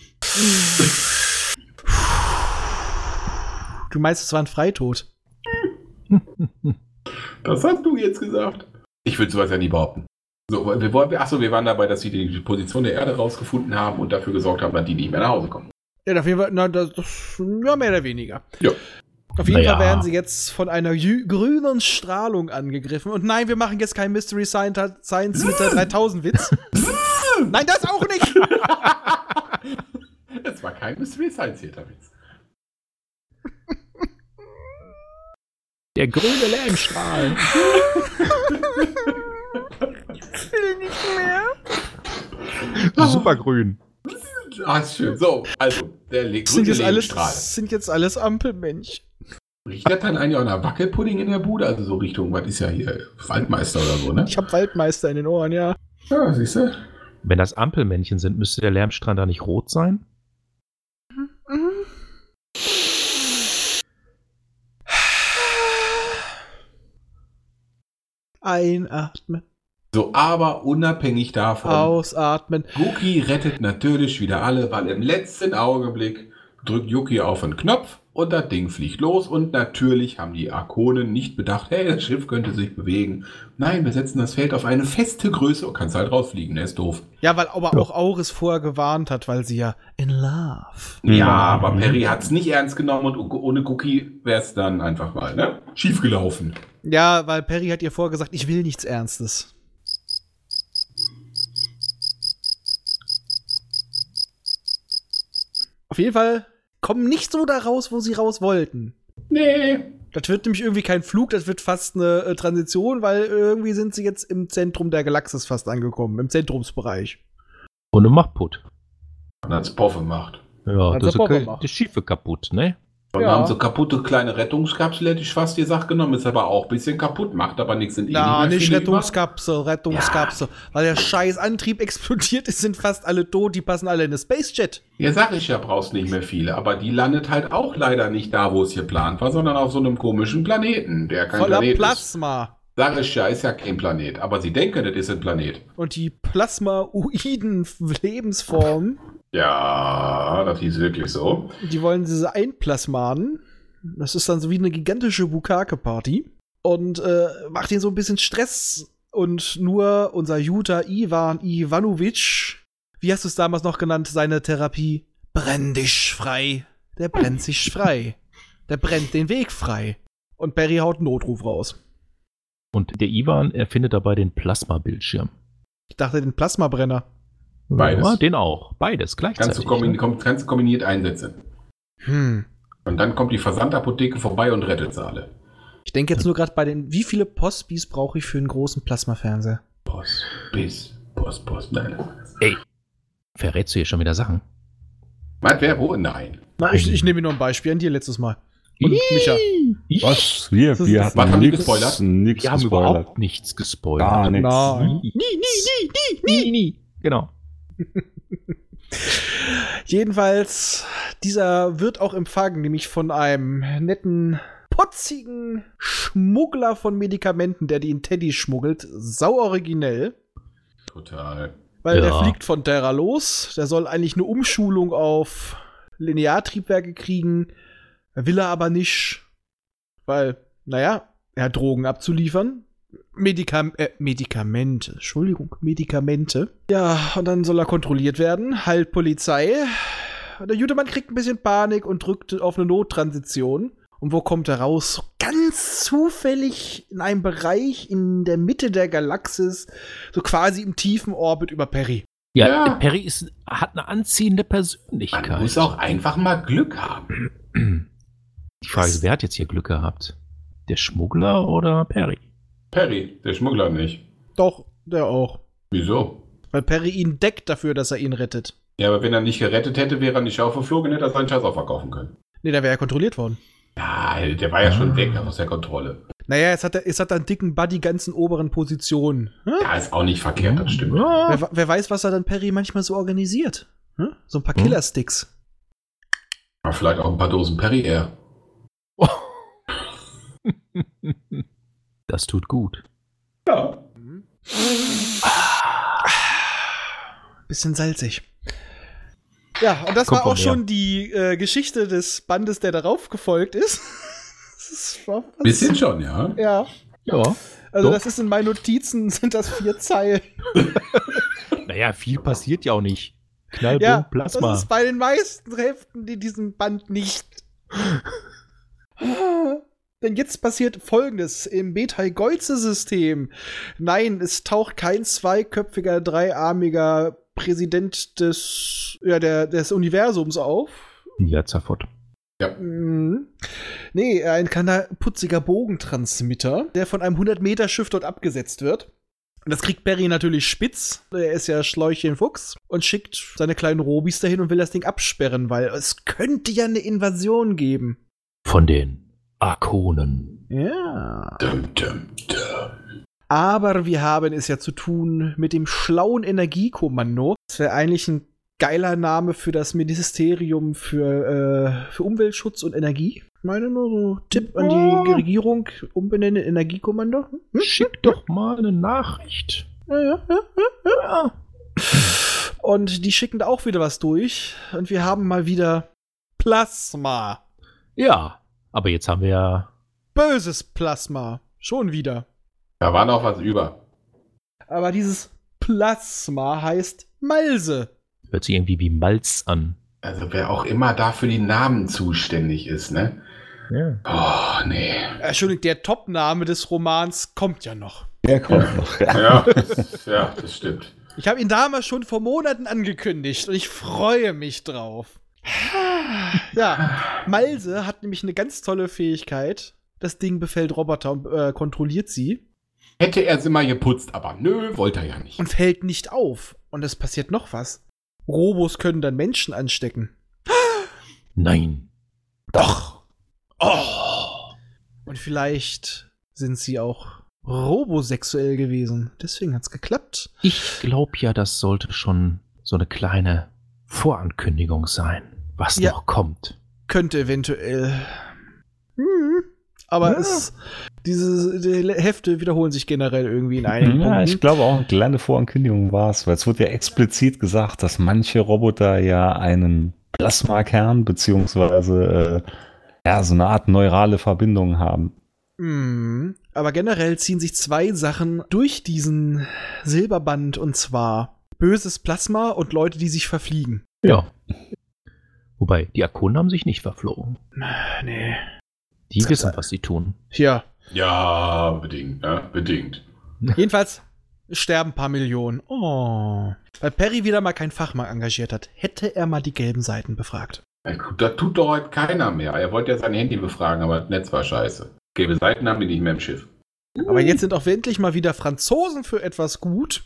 Du meinst, es war ein Freitod? Das hast du jetzt gesagt. Ich würde sowas ja nie behaupten. So, wir wollen, achso, wir waren dabei, dass sie die Position der Erde rausgefunden haben und dafür gesorgt haben, dass die nicht mehr nach Hause kommen. Ja, auf jeden Fall, na, das, das, ja, mehr oder weniger. Ja. Auf jeden Naja. Fall werden sie jetzt von einer jü- grünen Strahlung angegriffen. Und nein, wir machen jetzt keinen Mystery Science, Science mit der dreitausend Witz. Nein, das auch nicht! Es war kein Mystery Science hier, Witz. Der grüne Lärmstrahl. Ich will nicht mehr. Supergrün. Ah, ist schön. So, also, der le- Das sind, grüne jetzt alles, Lebensstrahl. das sind jetzt alles Ampelmensch. Riecht das dann eigentlich auch nach Wackelpudding in der Bude? Also so Richtung, was ist ja hier, Waldmeister oder so, ne? Ich hab Waldmeister in den Ohren, ja. Ja, siehst du? Wenn das Ampelmännchen sind, müsste der Lärmstrahl da nicht rot sein? Einatmen, So, aber unabhängig davon, ausatmen. Yuki rettet natürlich wieder alle, weil im letzten Augenblick drückt Yuki auf einen Knopf und das Ding fliegt los und natürlich haben die Arkonen nicht bedacht, hey, das Schiff könnte sich bewegen. Nein, wir setzen das Feld auf eine feste Größe und kannst halt rausfliegen, der ist doof. Ja, weil aber auch Auris vorher gewarnt hat, weil sie ja in love. Ja, aber Perry hat es nicht ernst genommen und ohne Cookie wäre es dann einfach mal, ne? Schiefgelaufen. Ja, weil Perry hat ihr vorher gesagt, ich will nichts Ernstes. Auf jeden Fall kommen nicht so da raus, wo sie raus wollten. Nee. Das wird nämlich irgendwie kein Flug, das wird fast eine äh, Transition, weil irgendwie sind sie jetzt im Zentrum der Galaxis fast angekommen, im Zentrumsbereich. Und eine Machtput. Und hat's Poffe gemacht. Ja, Hat's das ist aber okay, gemacht. das Schiefe kaputt, ne? Und Ja. haben so kaputte kleine Rettungskapsel, hätte ich fast gesagt, genommen. Ist aber auch ein bisschen kaputt, macht aber nichts. Sind eh Na, mehr nicht viele Rettungskapsel, Rettungskapsel. Weil der scheiß Antrieb explodiert ist, sind fast alle tot, die passen alle in eine Spacejet. über. Ja, sag ich ja, brauchst nicht mehr viele. Aber die landet halt auch leider nicht da, wo es geplant war, sondern auf so einem komischen Planeten, der kein Voller Planet ist. Plasma. Sag ich ja, ist ja kein Planet. Aber sie denken, das ist ein Planet. Und die plasmaoiden Lebensformen, Ja, das hieß wirklich so. die wollen diese einplasmanen. Das ist dann so wie eine gigantische Bukake-Party. Und äh, macht ihnen so ein bisschen Stress. Und nur unser Jutta Ivan Ivanovic, wie hast du es damals noch genannt, seine Therapie? Brenn dich frei. Der brennt sich frei. Der brennt den Weg frei. Und Barry haut einen Notruf raus. Und der Ivan erfindet dabei den Plasmabildschirm. Ich dachte, den Plasmabrenner. Beides. Ja, den auch. Beides gleichzeitig. Kannst du, kombin ne? kom kannst du kombiniert einsetzen. Hm. Und dann kommt die Versandapotheke vorbei und rettet sie alle. Ich denke jetzt nur gerade bei den, wie viele Postbis brauche ich für einen großen Plasmafernseher? Post, bis, Post, Post, nein. Ey, verrätst du hier schon wieder Sachen? Was, wer, wo? Nein. Na, ich, ich nehme mir nur ein Beispiel an dir letztes Mal. Und Micha. Was? Wir, Das wir ist- hatten Was haben die nix, gespoilert? nix Wir haben gespoilert. überhaupt nichts gespoilert. Gar nichts. Nein. Nie, nie, nie, nie, nie, nie. Genau. Jedenfalls, dieser wird auch empfangen, nämlich von einem netten, putzigen Schmuggler von Medikamenten, der die in Teddy schmuggelt. Sau originell. Total. Weil der Ja. fliegt von Terra los. Der soll eigentlich eine Umschulung auf Lineartriebwerke kriegen. Will er aber nicht. Weil, naja, er hat Drogen abzuliefern. Medikam äh, Medikamente, Entschuldigung, Medikamente. Ja, und dann soll er kontrolliert werden. Halt Polizei. Der Judemann kriegt ein bisschen Panik und drückt auf eine Nottransition. Und wo kommt er raus? Ganz zufällig in einem Bereich in der Mitte der Galaxis, so quasi im tiefen Orbit über Perry. Ja, Ja. Perry ist, hat eine anziehende Man Persönlichkeit. muss auch einfach mal Glück haben. Die Frage ist, wer hat jetzt hier Glück gehabt? Der Schmuggler oder Perry? Perry, der Schmuggler nicht. Doch, der auch. Wieso? Weil Perry ihn deckt dafür, dass er ihn rettet. Ja, aber wenn er nicht gerettet hätte, wäre er nicht aufgeflogen, hätte er seinen Scheiß auch verkaufen können. Nee, da wäre er kontrolliert worden. Ja, der war ja schon weg aus der Kontrolle. Naja, jetzt hat er, jetzt hat er einen dicken Buddy ganzen oberen Positionen. Hm? Ja, ist auch nicht verkehrt, das stimmt. Ja. Wer, wer weiß, was er dann Perry manchmal so organisiert. Hm? So ein paar Hm. Killersticks. Aber vielleicht auch ein paar Dosen Perry Air. Das tut gut. Ja. bisschen salzig. Ja, und das Kommt war auch von mir. schon die äh, Geschichte des Bandes, der darauf gefolgt ist. Das ist war was- Bisschen schon, ja. Ja, Ja. also Doch. das ist in meinen Notizen, sind das vier Zeilen. Naja, viel passiert ja auch nicht. Knallboom, Ja, Plasma. das ist bei den meisten Heften in diesem Band nicht. Denn jetzt passiert Folgendes im Betelgeuse-System. Nein, es taucht kein zweiköpfiger, dreiarmiger Präsident des, ja, der, des Universums auf. Ja, Zafott. Mhm. Nee, ein kleiner putziger Bogentransmitter, der von einem hundert-Meter-Schiff dort abgesetzt wird. Und das kriegt Perry natürlich spitz. Er ist ja Schläuchchen-Fuchs und schickt seine kleinen Robis dahin und will das Ding absperren, weil es könnte ja eine Invasion geben. Von den Arkonen. Ja. Dum, dum, dum. Aber wir haben es ja zu tun mit dem schlauen Energiekommando. Das wäre eigentlich ein geiler Name für das Ministerium für, äh, für Umweltschutz und Energie. Ich meine nur so Tipp an die Regierung, umbenennen Energiekommando. Hm? Schick doch mal eine Nachricht. Ja, ja, ja, ja, ja. Und die schicken da auch wieder was durch. Und wir haben mal wieder Plasma. Ja, aber jetzt haben wir ja. Böses Plasma. Schon wieder. Da war noch was über. Aber dieses Plasma heißt Malse. Hört sich irgendwie wie Malz an. Also wer auch immer da für die Namen zuständig ist, ne? Ja. Oh, nee. Entschuldigung, der Topname des Romans kommt ja noch. Der kommt noch. Ja. Ja, das, ja, das stimmt. Ich habe ihn damals schon vor Monaten angekündigt und ich freue mich drauf. Ja, Malse hat nämlich eine ganz tolle Fähigkeit. Das Ding befällt Roboter und äh, kontrolliert sie Hätte er sie mal geputzt, aber nö, wollte er ja nicht. und fällt nicht auf. Und es passiert noch was. Robos können dann Menschen anstecken. Nein. Doch. Oh. Und vielleicht sind sie auch robosexuell gewesen. Deswegen hat's geklappt. Ich glaube ja, das sollte schon so eine kleine Vorankündigung sein, was Ja. noch kommt. Könnte eventuell. Hm. Aber Ja. es, diese die Hefte wiederholen sich generell irgendwie in einigen Ja, Punkten. ich glaube auch eine kleine Vorankündigung war es, weil es wurde ja explizit gesagt, dass manche Roboter ja einen Plasmakern beziehungsweise äh, ja, so eine Art neurale Verbindung haben. Mhm. Aber generell ziehen sich zwei Sachen durch diesen Silberband, und zwar böses Plasma und Leute, die sich verfliegen. Ja. Wobei, die Arkonen haben sich nicht verflogen. Nee. Die Das- wissen, was sie tun. Ja. Ja, bedingt, ja, bedingt. Jedenfalls sterben ein paar Millionen. Oh. Weil Perry wieder mal keinen Fachmann engagiert hat, hätte er mal die gelben Seiten befragt. Ja, gut, das tut doch heute keiner mehr. Er wollte ja sein Handy befragen, aber das Netz war scheiße. Gelbe Seiten haben die nicht mehr im Schiff. Aber jetzt sind auch endlich mal wieder Franzosen für etwas gut.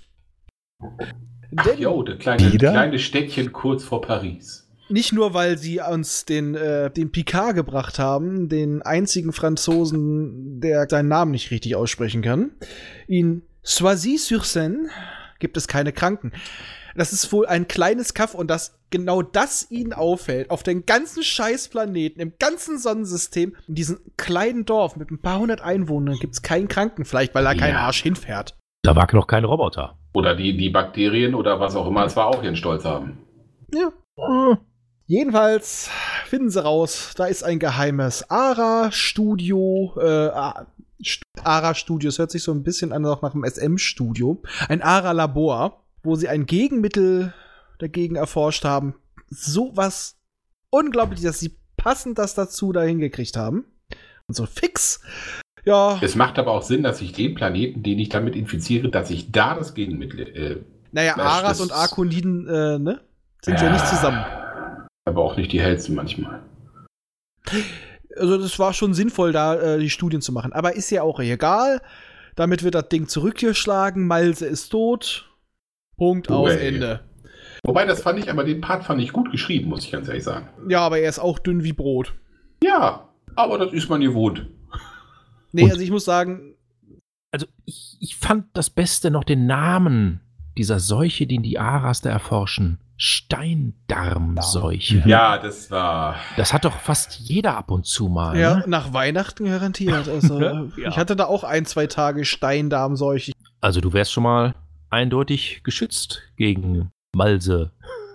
Ach, Denn jo, das kleine, Wieder? kleine Städtchen kurz vor Paris. nicht nur, weil sie uns den, äh, den Picard gebracht haben, den einzigen Franzosen, der seinen Namen nicht richtig aussprechen kann. In Soisy-sur-Seine gibt es keine Kranken. Das ist wohl ein kleines Kaff und dass genau das ihnen auffällt. Auf den ganzen Scheißplaneten, im ganzen Sonnensystem, in diesem kleinen Dorf mit ein paar hundert Einwohnern gibt es keinen Kranken. Vielleicht, weil da kein Ja. Arsch hinfährt. Da war noch kein Roboter. Oder die, die Bakterien oder was auch immer es war, auch ihren Stolz haben. Ja. Jedenfalls finden sie raus, da ist ein geheimes ARA-Studio. Äh, A- St- ARA-Studio, das hört sich so ein bisschen an auch nach einem S M-Studio. Ein ARA-Labor, wo sie ein Gegenmittel dagegen erforscht haben. So was unglaublich, dass sie passend das dazu dahin gekriegt haben. Und so fix. Ja, Es macht aber auch Sinn, dass ich den Planeten, den ich damit infiziere, dass ich da das Gegenmittel. Äh, naja, das- Aras das- und Arkoniden, äh, ne? Sind ja nicht zusammen. Aber auch nicht die hellsten manchmal. Also das war schon sinnvoll, da äh, die Studien zu machen. Aber ist ja auch egal. Damit wird das Ding zurückgeschlagen. Malse ist tot. Punkt, aus, Ui. Ende. Wobei, das fand ich, aber den Part fand ich gut geschrieben, muss ich ganz ehrlich sagen. Ja, aber er ist auch dünn wie Brot. Ja, aber das ist man gewohnt. Nee, Und- also ich muss sagen, Also ich, ich fand das Beste noch den Namen dieser Seuche, den die Aras da erforschen. Steindarmseuche. Ja, das war. Das hat doch fast jeder ab und zu mal. ja, Ne? nach Weihnachten garantiert. Also Ja. ich hatte da auch ein, zwei Tage Steindarmseuche. Also du wärst schon mal eindeutig geschützt gegen Malse.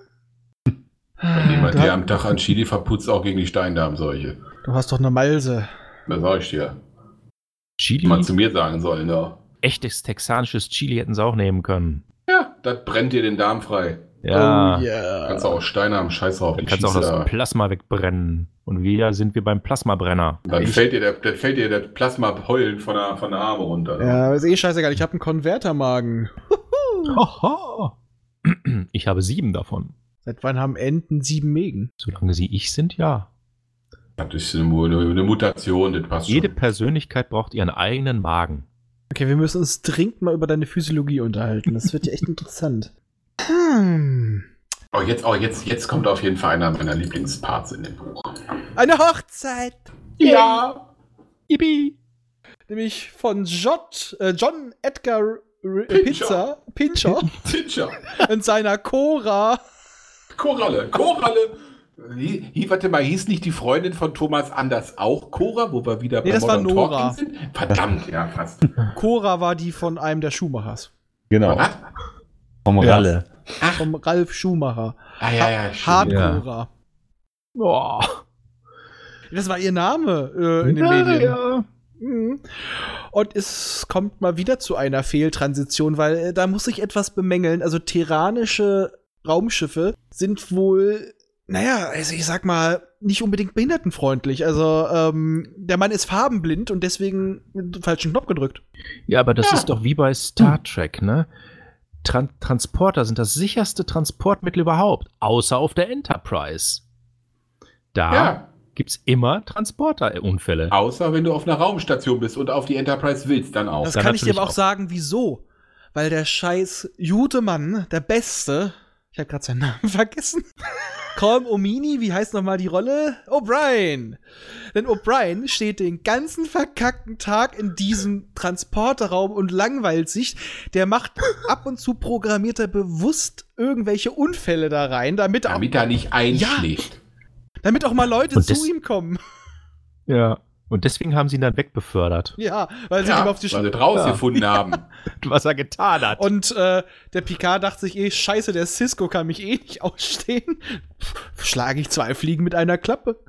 Wenn jemand, Du der hast- am Tag an Chili verputzt, auch gegen die Steindarmseuche. Du hast doch eine Malse. Das sag ich dir. Chili, Man zu mir sagen soll, ne? echtes texanisches Chili hätten sie auch nehmen können. Ja, das brennt dir den Darm frei. Ja, Oh yeah. Kannst du auch Steindarm, scheiß drauf. dann ich kannst du auch schieße das da. Plasma wegbrennen. Und wieder sind wir beim Plasmabrenner. Dann Ich- fällt dir der, dann fällt dir das Plasma heulen von der, von der Arme runter. Ja, ist eh scheißegal. Ich habe einen Konvertermagen. Hoho. Ich habe sieben davon. Seit wann haben Enten sieben Mägen? Solange sie ich sind, ja. Das ist eine, eine, eine Mutation, das passt Jede schon. Persönlichkeit braucht ihren eigenen Magen. Okay, wir müssen uns dringend mal über deine Physiologie unterhalten. Das wird ja echt interessant. Hm. Oh, jetzt, oh, jetzt, jetzt kommt auf jeden Fall einer meiner Lieblingsparts in dem Buch. Eine Hochzeit. Ja! Yippie! Nämlich von Jot, äh, John Edgar R Pincher. Pizza, Pincher Tincher! und seiner Cora. Koralle! Koralle! Hi, hi, warte mal, hieß nicht die Freundin von Thomas Anders auch Cora, wo wir wieder Nee, das war Modern Nora. Talking sind? Verdammt, ja, fast. Cora war die von einem der Schumachers. Genau. Was? Vom Ja. Ralle. Vom Ralf Schumacher. Ah, ja, ja, stimmt. Hardcora. Oh. Das war ihr Name äh, in den Ja, Medien. ja. Mhm. Und es kommt mal wieder zu einer Fehltransition, weil äh, da muss ich etwas bemängeln. Also tyrannische Raumschiffe sind wohl, naja, also ich sag mal, nicht unbedingt behindertenfreundlich. Also ähm, der Mann ist farbenblind und deswegen den falschen Knopf gedrückt. Ja, aber das Ja. ist doch wie bei Star Trek, ne? Tran Transporter sind das sicherste Transportmittel überhaupt, außer auf der Enterprise. Da Ja, gibt's immer Transporterunfälle. außer wenn du auf einer Raumstation bist und auf die Enterprise willst, dann auch. Das dann kann ich dir natürlich aber auch auch. sagen, wieso. Weil der scheiß gute Mann, der Beste, ich habe gerade seinen Namen vergessen, Colm Omini, wie heißt nochmal die Rolle? O'Brien. Denn O'Brien steht den ganzen verkackten Tag in diesem Transporterraum und langweilt sich. Der macht ab und zu programmiert er bewusst irgendwelche Unfälle da rein, damit auch, Damit er nicht einschläft. damit auch mal Leute Und zu das- ihm kommen. Ja. Und deswegen haben sie ihn dann wegbefördert, Ja, weil sie Ja, ihm auf die weil sie Sch rausgefunden haben. was er getan hat. Und äh, der Picard dachte sich eh, scheiße, der Cisco kann mich eh nicht ausstehen. Pff, Schlage ich zwei Fliegen mit einer Klappe.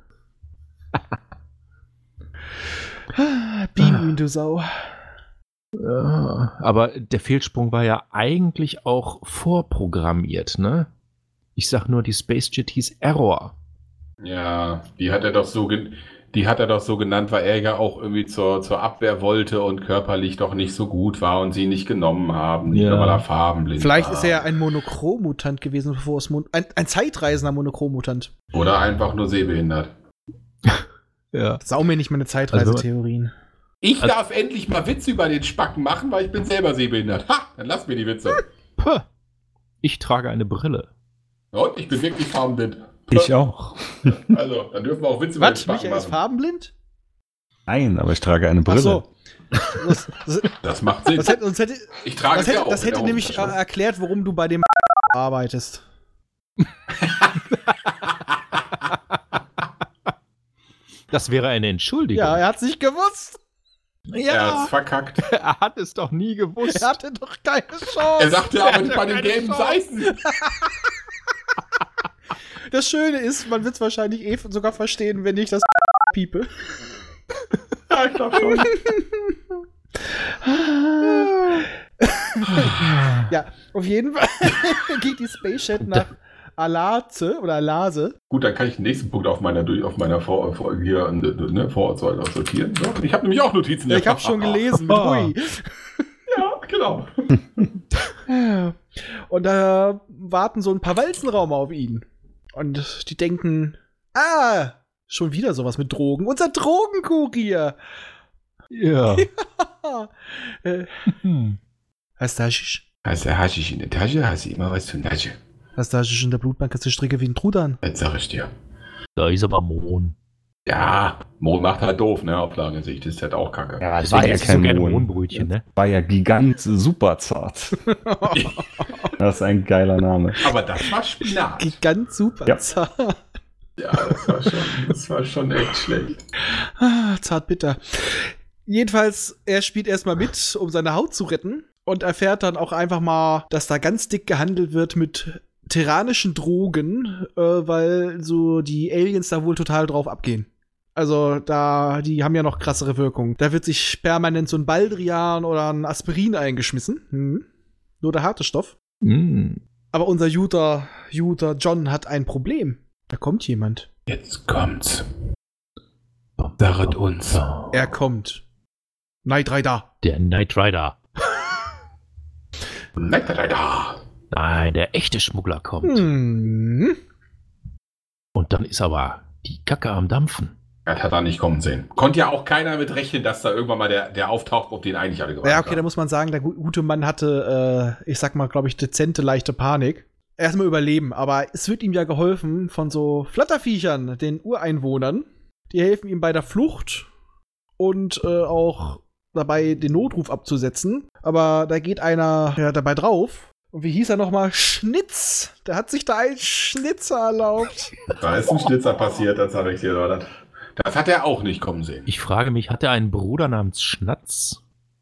Beam ihn, du Sau. Ja, aber der Fehlsprung war ja eigentlich auch vorprogrammiert, ne? Ich sag nur, die Spacejet hieß Error. Ja, die hat er doch so, gen- die hat er doch so genannt, weil er ja auch irgendwie zur, zur Abwehr wollte und körperlich doch nicht so gut war und sie nicht genommen haben, nicht Ja. nur weil er farbenblind Vielleicht war. ist er ja ein Monochrom-Mutant gewesen, bevor es Mon ein, ein zeitreisender Monochrom-Mutant. Oder einfach nur sehbehindert. Ja. Sau mir nicht meine Zeitreisetheorien. Ich Also- darf endlich mal Witze über den Spacken machen, weil ich bin selber sehbehindert. Ha, dann lass mir die Witze. Puh. Ich trage eine Brille. Und ich bin wirklich farbenblind. Ich auch. Also, dann dürfen wir auch Witze über den Was? Spacken Michael ist machen. farbenblind? Nein, aber ich trage eine Ach Brille. so. Das, das, Das macht Sinn. das hätte, uns hätte, ich trage das es ja hätte, auch das in der hätte nämlich äh, Hosentasche. erklärt, warum du bei dem arbeitest. Das wäre eine Entschuldigung. Ja, er hat's nicht gewusst. Er hat's verkackt. Er hat es doch nie gewusst. Er hatte doch keine Chance. Er sagte aber nicht bei den keine gelben Chance. Seiten. Das Schöne ist, man wird es wahrscheinlich eh sogar verstehen, wenn ich das piepe. Ja, ich glaube schon. Ja, auf jeden Fall geht die Spacejet nach Alaze oder Alase. Gut, dann kann ich den nächsten Punkt auf meiner, auf meiner Vor, Vor, hier, ne, Vorortwahl sortieren. So, ich habe nämlich auch Notizen. Ich habe schon gelesen. Hui. Ja, genau. Und da warten so ein paar Walzenraumer auf ihn. Und die denken, ah, schon wieder sowas mit Drogen. Unser Drogenkurier. Ja. äh, Hm. hast du Haschisch? Hast du Haschisch in der Tasche? Hast du immer was zu Nasche? Hast du Haschisch in der Blutbank? Hast du Stricke wie ein Trudan? Das sag ich dir. Da ist aber Mohn. Ja, Mohn macht halt doof, ne? Auf lange Sicht ist das auch kacke. Ja, das Deswegen war ja isst du so kein gerne Mohn. Mohnbrötchen, ne? War ja Gigant super zart. Das ist ein geiler Name. Aber das war Spinat. Gigant super Ja. zart. Ja, das war schon, das war schon echt schlecht. Ah, zart bitter. Jedenfalls, er spielt erstmal mit, um seine Haut zu retten und erfährt dann auch einfach mal, dass da ganz dick gehandelt wird mit terranischen Drogen, äh, weil so die Aliens da wohl total drauf abgehen. Also da, die haben ja noch krassere Wirkungen. Da wird sich permanent so ein Baldrian oder ein Aspirin eingeschmissen. Hm. Nur der harte Stoff. Mm. Aber unser Juter, Juter John hat ein Problem. Da kommt jemand. Jetzt kommt's. Saret uns. Er kommt. Knight Rider. Der Knight Rider. Knight Rider. Nein, der echte Schmuggler kommt. Hm. Und dann ist aber die Kacke am Dampfen. Das hat er nicht kommen sehen. Konnte ja auch keiner mit rechnen, dass da irgendwann mal der, der auftaucht, auf den eigentlich alle gewartet Ja, okay, da haben. muss man sagen, der gu- gute Mann hatte, äh, ich sag mal, glaube ich, dezente, leichte Panik. Erstmal überleben, aber es wird ihm ja geholfen von so Flatterviechern, den Ureinwohnern. Die helfen ihm bei der Flucht und äh, auch dabei, den Notruf abzusetzen. Aber da geht einer ja, dabei drauf. Und wie hieß er nochmal? Schnitz! Der hat sich da einen Schnitzer erlaubt. Da ist ein Schnitzer passiert, das habe ich dir gesagt. Das hat er auch nicht kommen sehen. Ich frage mich, hat er einen Bruder namens Schnatz?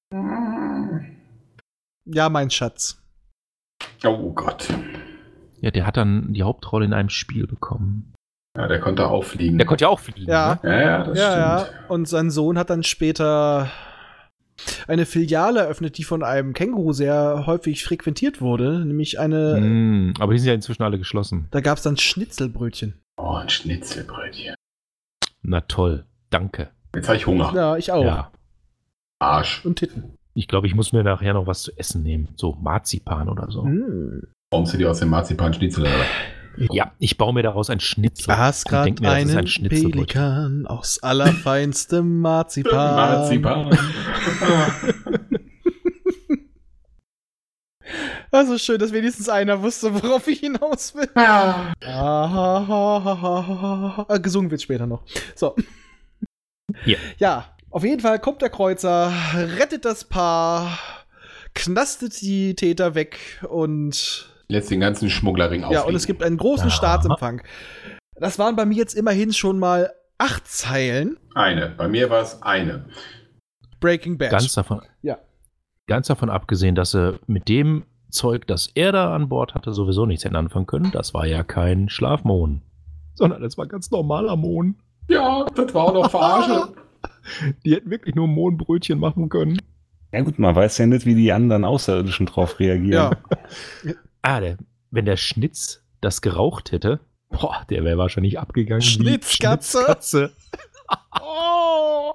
Ja, mein Schatz. Oh Gott. Ja, der hat dann die Hauptrolle in einem Spiel bekommen. Ja, der konnte auch fliegen. Der konnte ja auch fliegen. Ja. Ne? Ja, ja, das Ja, stimmt. ja. Und sein Sohn hat dann später eine Filiale eröffnet, die von einem Känguru sehr häufig frequentiert wurde. Nämlich eine, Mm, aber die sind ja inzwischen alle geschlossen. da gab es dann Schnitzelbrötchen. Oh, ein Schnitzelbrötchen. Na toll, danke. Jetzt habe ich Hunger. Ja, ich auch. Ja, Arsch. Und Titten. ich glaube, ich muss mir nachher noch was zu essen nehmen. So Marzipan oder so. Hm. Formst du dir aus dem Marzipan Schnitzel oder was? Ja, ich baue mir daraus ein Schnitzel. Du hast und gerade denk mir, das ist einen ein Schnitzelbrötchen. Pelikan aus allerfeinstem Marzipan. Marzipan. Also schön, dass wenigstens einer wusste, worauf ich hinaus will. Ah. Ah, gesungen wird später noch. So. Ja. Ja, auf jeden Fall kommt der Kreuzer, rettet das Paar, knastet die Täter weg und Lässt den ganzen Schmugglerring ja, auffliegen. und es gibt einen großen Aha. Staatsempfang. Das waren bei mir jetzt immerhin schon mal acht Zeilen. Eine. Bei mir war es eine. Breaking Bad. Ganz davon, Ja. ganz davon abgesehen, dass sie mit dem Zeug, das er da an Bord hatte, sowieso nichts hätten anfangen können. Das war ja kein Schlafmohn, sondern das war ganz normaler Mohn. Ja, das war auch noch Verarsche. Die hätten wirklich nur Mohnbrötchen machen können. Ja gut, man weiß ja nicht, wie die anderen Außerirdischen drauf reagieren. Ja. Ah, der, wenn der Schnitz das geraucht hätte, boah, der wäre wahrscheinlich abgegangen. wie Schnitzkatze. Schnitzkatze. Oh.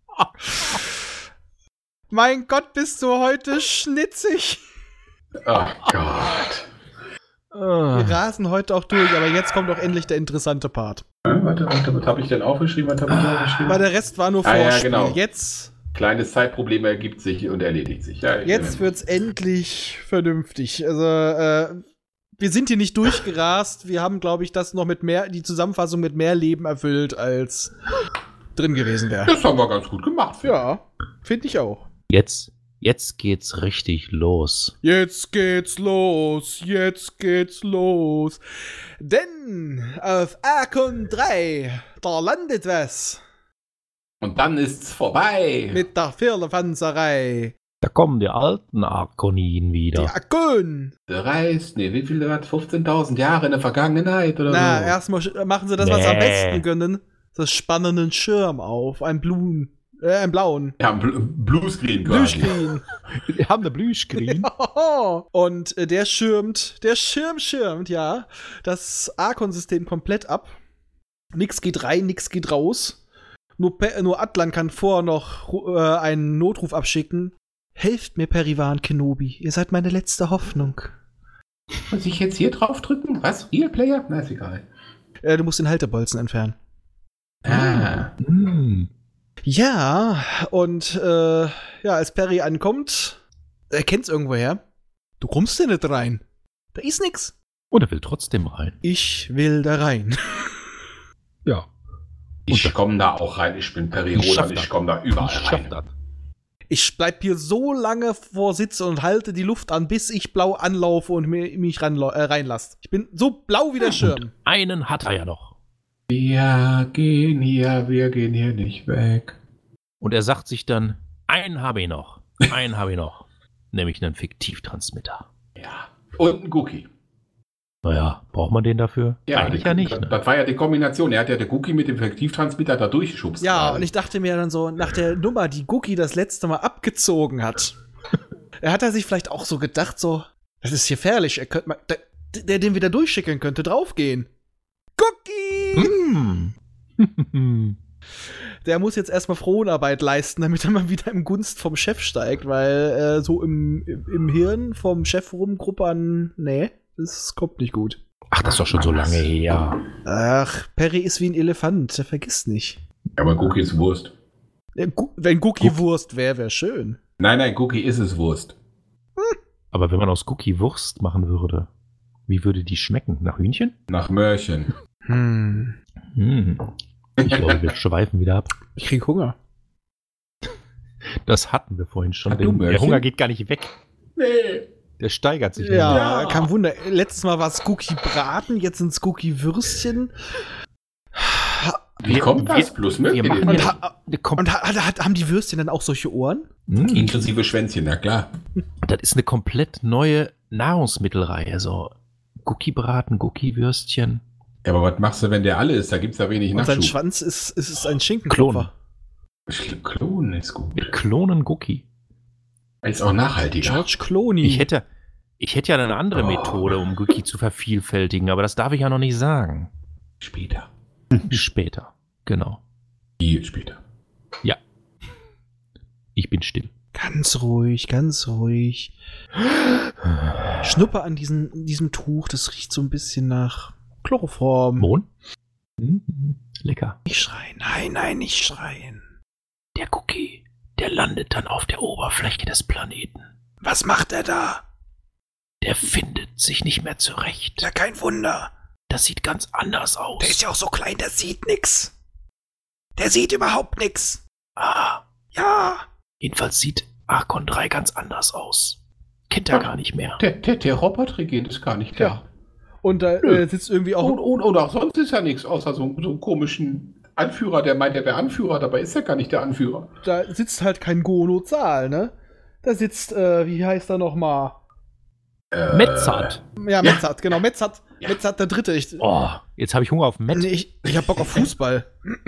Mein Gott, bist du heute schnitzig. Oh Gott. Ah. Wir rasen heute auch durch, aber jetzt kommt auch endlich der interessante Part. Äh, warte, warte, was habe ich denn aufgeschrieben? Was habe ich aufgeschrieben? Weil der Rest war nur Ah, ja, Vorspiel. genau. Jetzt, Kleines Zeitproblem ergibt sich und erledigt sich. Ja, ich jetzt erinnere wird's endlich vernünftig. Also, äh, wir sind hier nicht durchgerast. Wir haben, glaube ich, das noch mit mehr, die Zusammenfassung mit mehr Leben erfüllt, als drin gewesen mich. wäre. Das haben wir ganz gut gemacht. Ja, finde ich auch. Jetzt, jetzt geht's richtig los. Jetzt geht's los, jetzt geht's los. Denn auf Arkon drei, da landet was Und dann ist's vorbei. mit der Firlefanzerei. Da kommen die alten Arkonien Die wieder. Arkon. Der reist, nee, wie viel hat fünfzehntausend Jahre in der Vergangenheit oder Na, so? erstmal sch- machen sie das, was sie am Nee. besten können. Das spannenden Schirm auf, einen blauen, äh, einen blauen. Ja, ein Bl Bluescreen quasi. Bluescreen. Wir haben eine Blühscreen. Und äh, der schirmt, der Schirm schirmt, ja, das Arkon-System komplett ab. Nix geht rein, nix geht raus. Nur, Pe nur Atlan kann vorher noch äh, einen Notruf abschicken. Helft mir, Perivan Kenobi. Ihr seid meine letzte Hoffnung. Muss ich jetzt hier drauf drücken? Was? Real Player? Na, ist egal. Äh, du musst den Haltebolzen entfernen. Ah. Hm. Ja, und äh, ja, als Perry ankommt, er kennt's irgendwoher. Du kommst ja nicht rein. Da ist nix. Und er will trotzdem rein. Ich will da rein. Ja. Ich komme da auch rein. Ich bin Perry Ich schaff Rodan. Ich das. komme da überall Ich schaff rein. das. Ich bleib hier so lange vor Sitz und halte die Luft an, bis ich blau anlaufe und mir, mich ran, äh, reinlasse. Ich bin so blau wie der Schirm. Und einen hat er ja noch. Wir gehen hier, wir gehen hier nicht weg. Und er sagt sich dann, einen habe ich noch. Einen habe ich noch. Nämlich einen Fiktivtransmitter. Ja. Und ein Cookie. Naja, braucht man den dafür? Eigentlich die, ja nicht. Das, Ne? das war ja die Kombination. Er hat ja der Cookie mit dem Effektivtransmitter da durchgeschubst. Ja, gerade. und ich dachte mir dann so, nach der Nummer, die Gookie das letzte Mal abgezogen hat, er hat er sich vielleicht auch so gedacht, so, das ist gefährlich, er könnte mal, der, der den wieder durchschicken könnte, draufgehen. Cookie! Mm. Der muss jetzt erstmal Fronarbeit leisten, damit er mal wieder im Gunst vom Chef steigt, weil äh, so im, im Hirn vom Chef rumgruppern, nee, das kommt nicht gut. Ach, das ist doch schon so lange her. Ach, Perry ist wie ein Elefant, der vergisst nicht. Aber Cookie ist Wurst. Ja, Gu- Wenn Cookie Wurst wäre, wäre schön. Nein, nein, Cookie ist es Wurst. Aber wenn man aus Cookie Wurst machen würde, wie würde die schmecken? Nach Hühnchen? Nach Möhrchen. Hm. Hm. Ich glaube, wir schweifen wieder ab. Ich krieg Hunger. Das hatten wir vorhin schon. Hat du Den, der Möhrchen? Hunger geht gar nicht weg. Nee. Der steigert sich. Ja, Ja. kein Wunder. Letztes Mal war es Cookie Braten, jetzt sind es Cookie Würstchen. Wie Wir- kommt das? wir- Plus wir Möhrchen. machen Und, ja- ha Kom und ha hat, haben die Würstchen dann auch solche Ohren? Hm. Inklusive Schwänzchen, na klar. Das ist eine komplett neue Nahrungsmittelreihe. So Cookie-Braten, Cookie-Würstchen. Ja, aber was machst du, wenn der alle ist? Da gibt's ja wenig Und sein Nachschub. Schwanz ist, ist, ist ein Schinkenklopfer. Klonen ist gut. Wir klonen Cookie. Ist auch nachhaltiger. George Clooney. Ich hätte, ich hätte ja eine andere Oh. Methode, um Cookie zu vervielfältigen, aber das darf ich ja noch nicht sagen. Später. Später. Genau. Viel später. Ich bin still. Ganz ruhig, ganz ruhig. Schnuppe an diesem, diesem Tuch, das riecht so ein bisschen nach Chloroform. Mohn? Mhm. Lecker. Nicht schreien, nein, nein, nicht schreien. Der Cookie, der landet dann auf der Oberfläche des Planeten. Was macht er da? Der findet sich nicht mehr zurecht. Ja, kein Wunder. Das sieht ganz anders aus. Der ist ja auch so klein, der sieht nix. Der sieht überhaupt nix. Ah, Ja. jedenfalls sieht Archon drei ganz anders aus. Kennt er gar nicht mehr. Der, der, der Roboterregent ist gar nicht da. Und da Nö. äh, sitzt irgendwie auch. Und, und, und auch sonst ist ja nichts, außer so, so einen komischen Anführer, der meint, der wäre Anführer, dabei ist er gar nicht der Anführer. Da sitzt halt kein Gonozal, ne? Da sitzt, äh, wie heißt er nochmal? Äh, Metzart. Ja, Metzat, genau. Metzat, Ja. Metzat der Dritte. Ich, Oh, jetzt habe ich Hunger auf Met. nee, ich, ich hab Bock auf Fußball.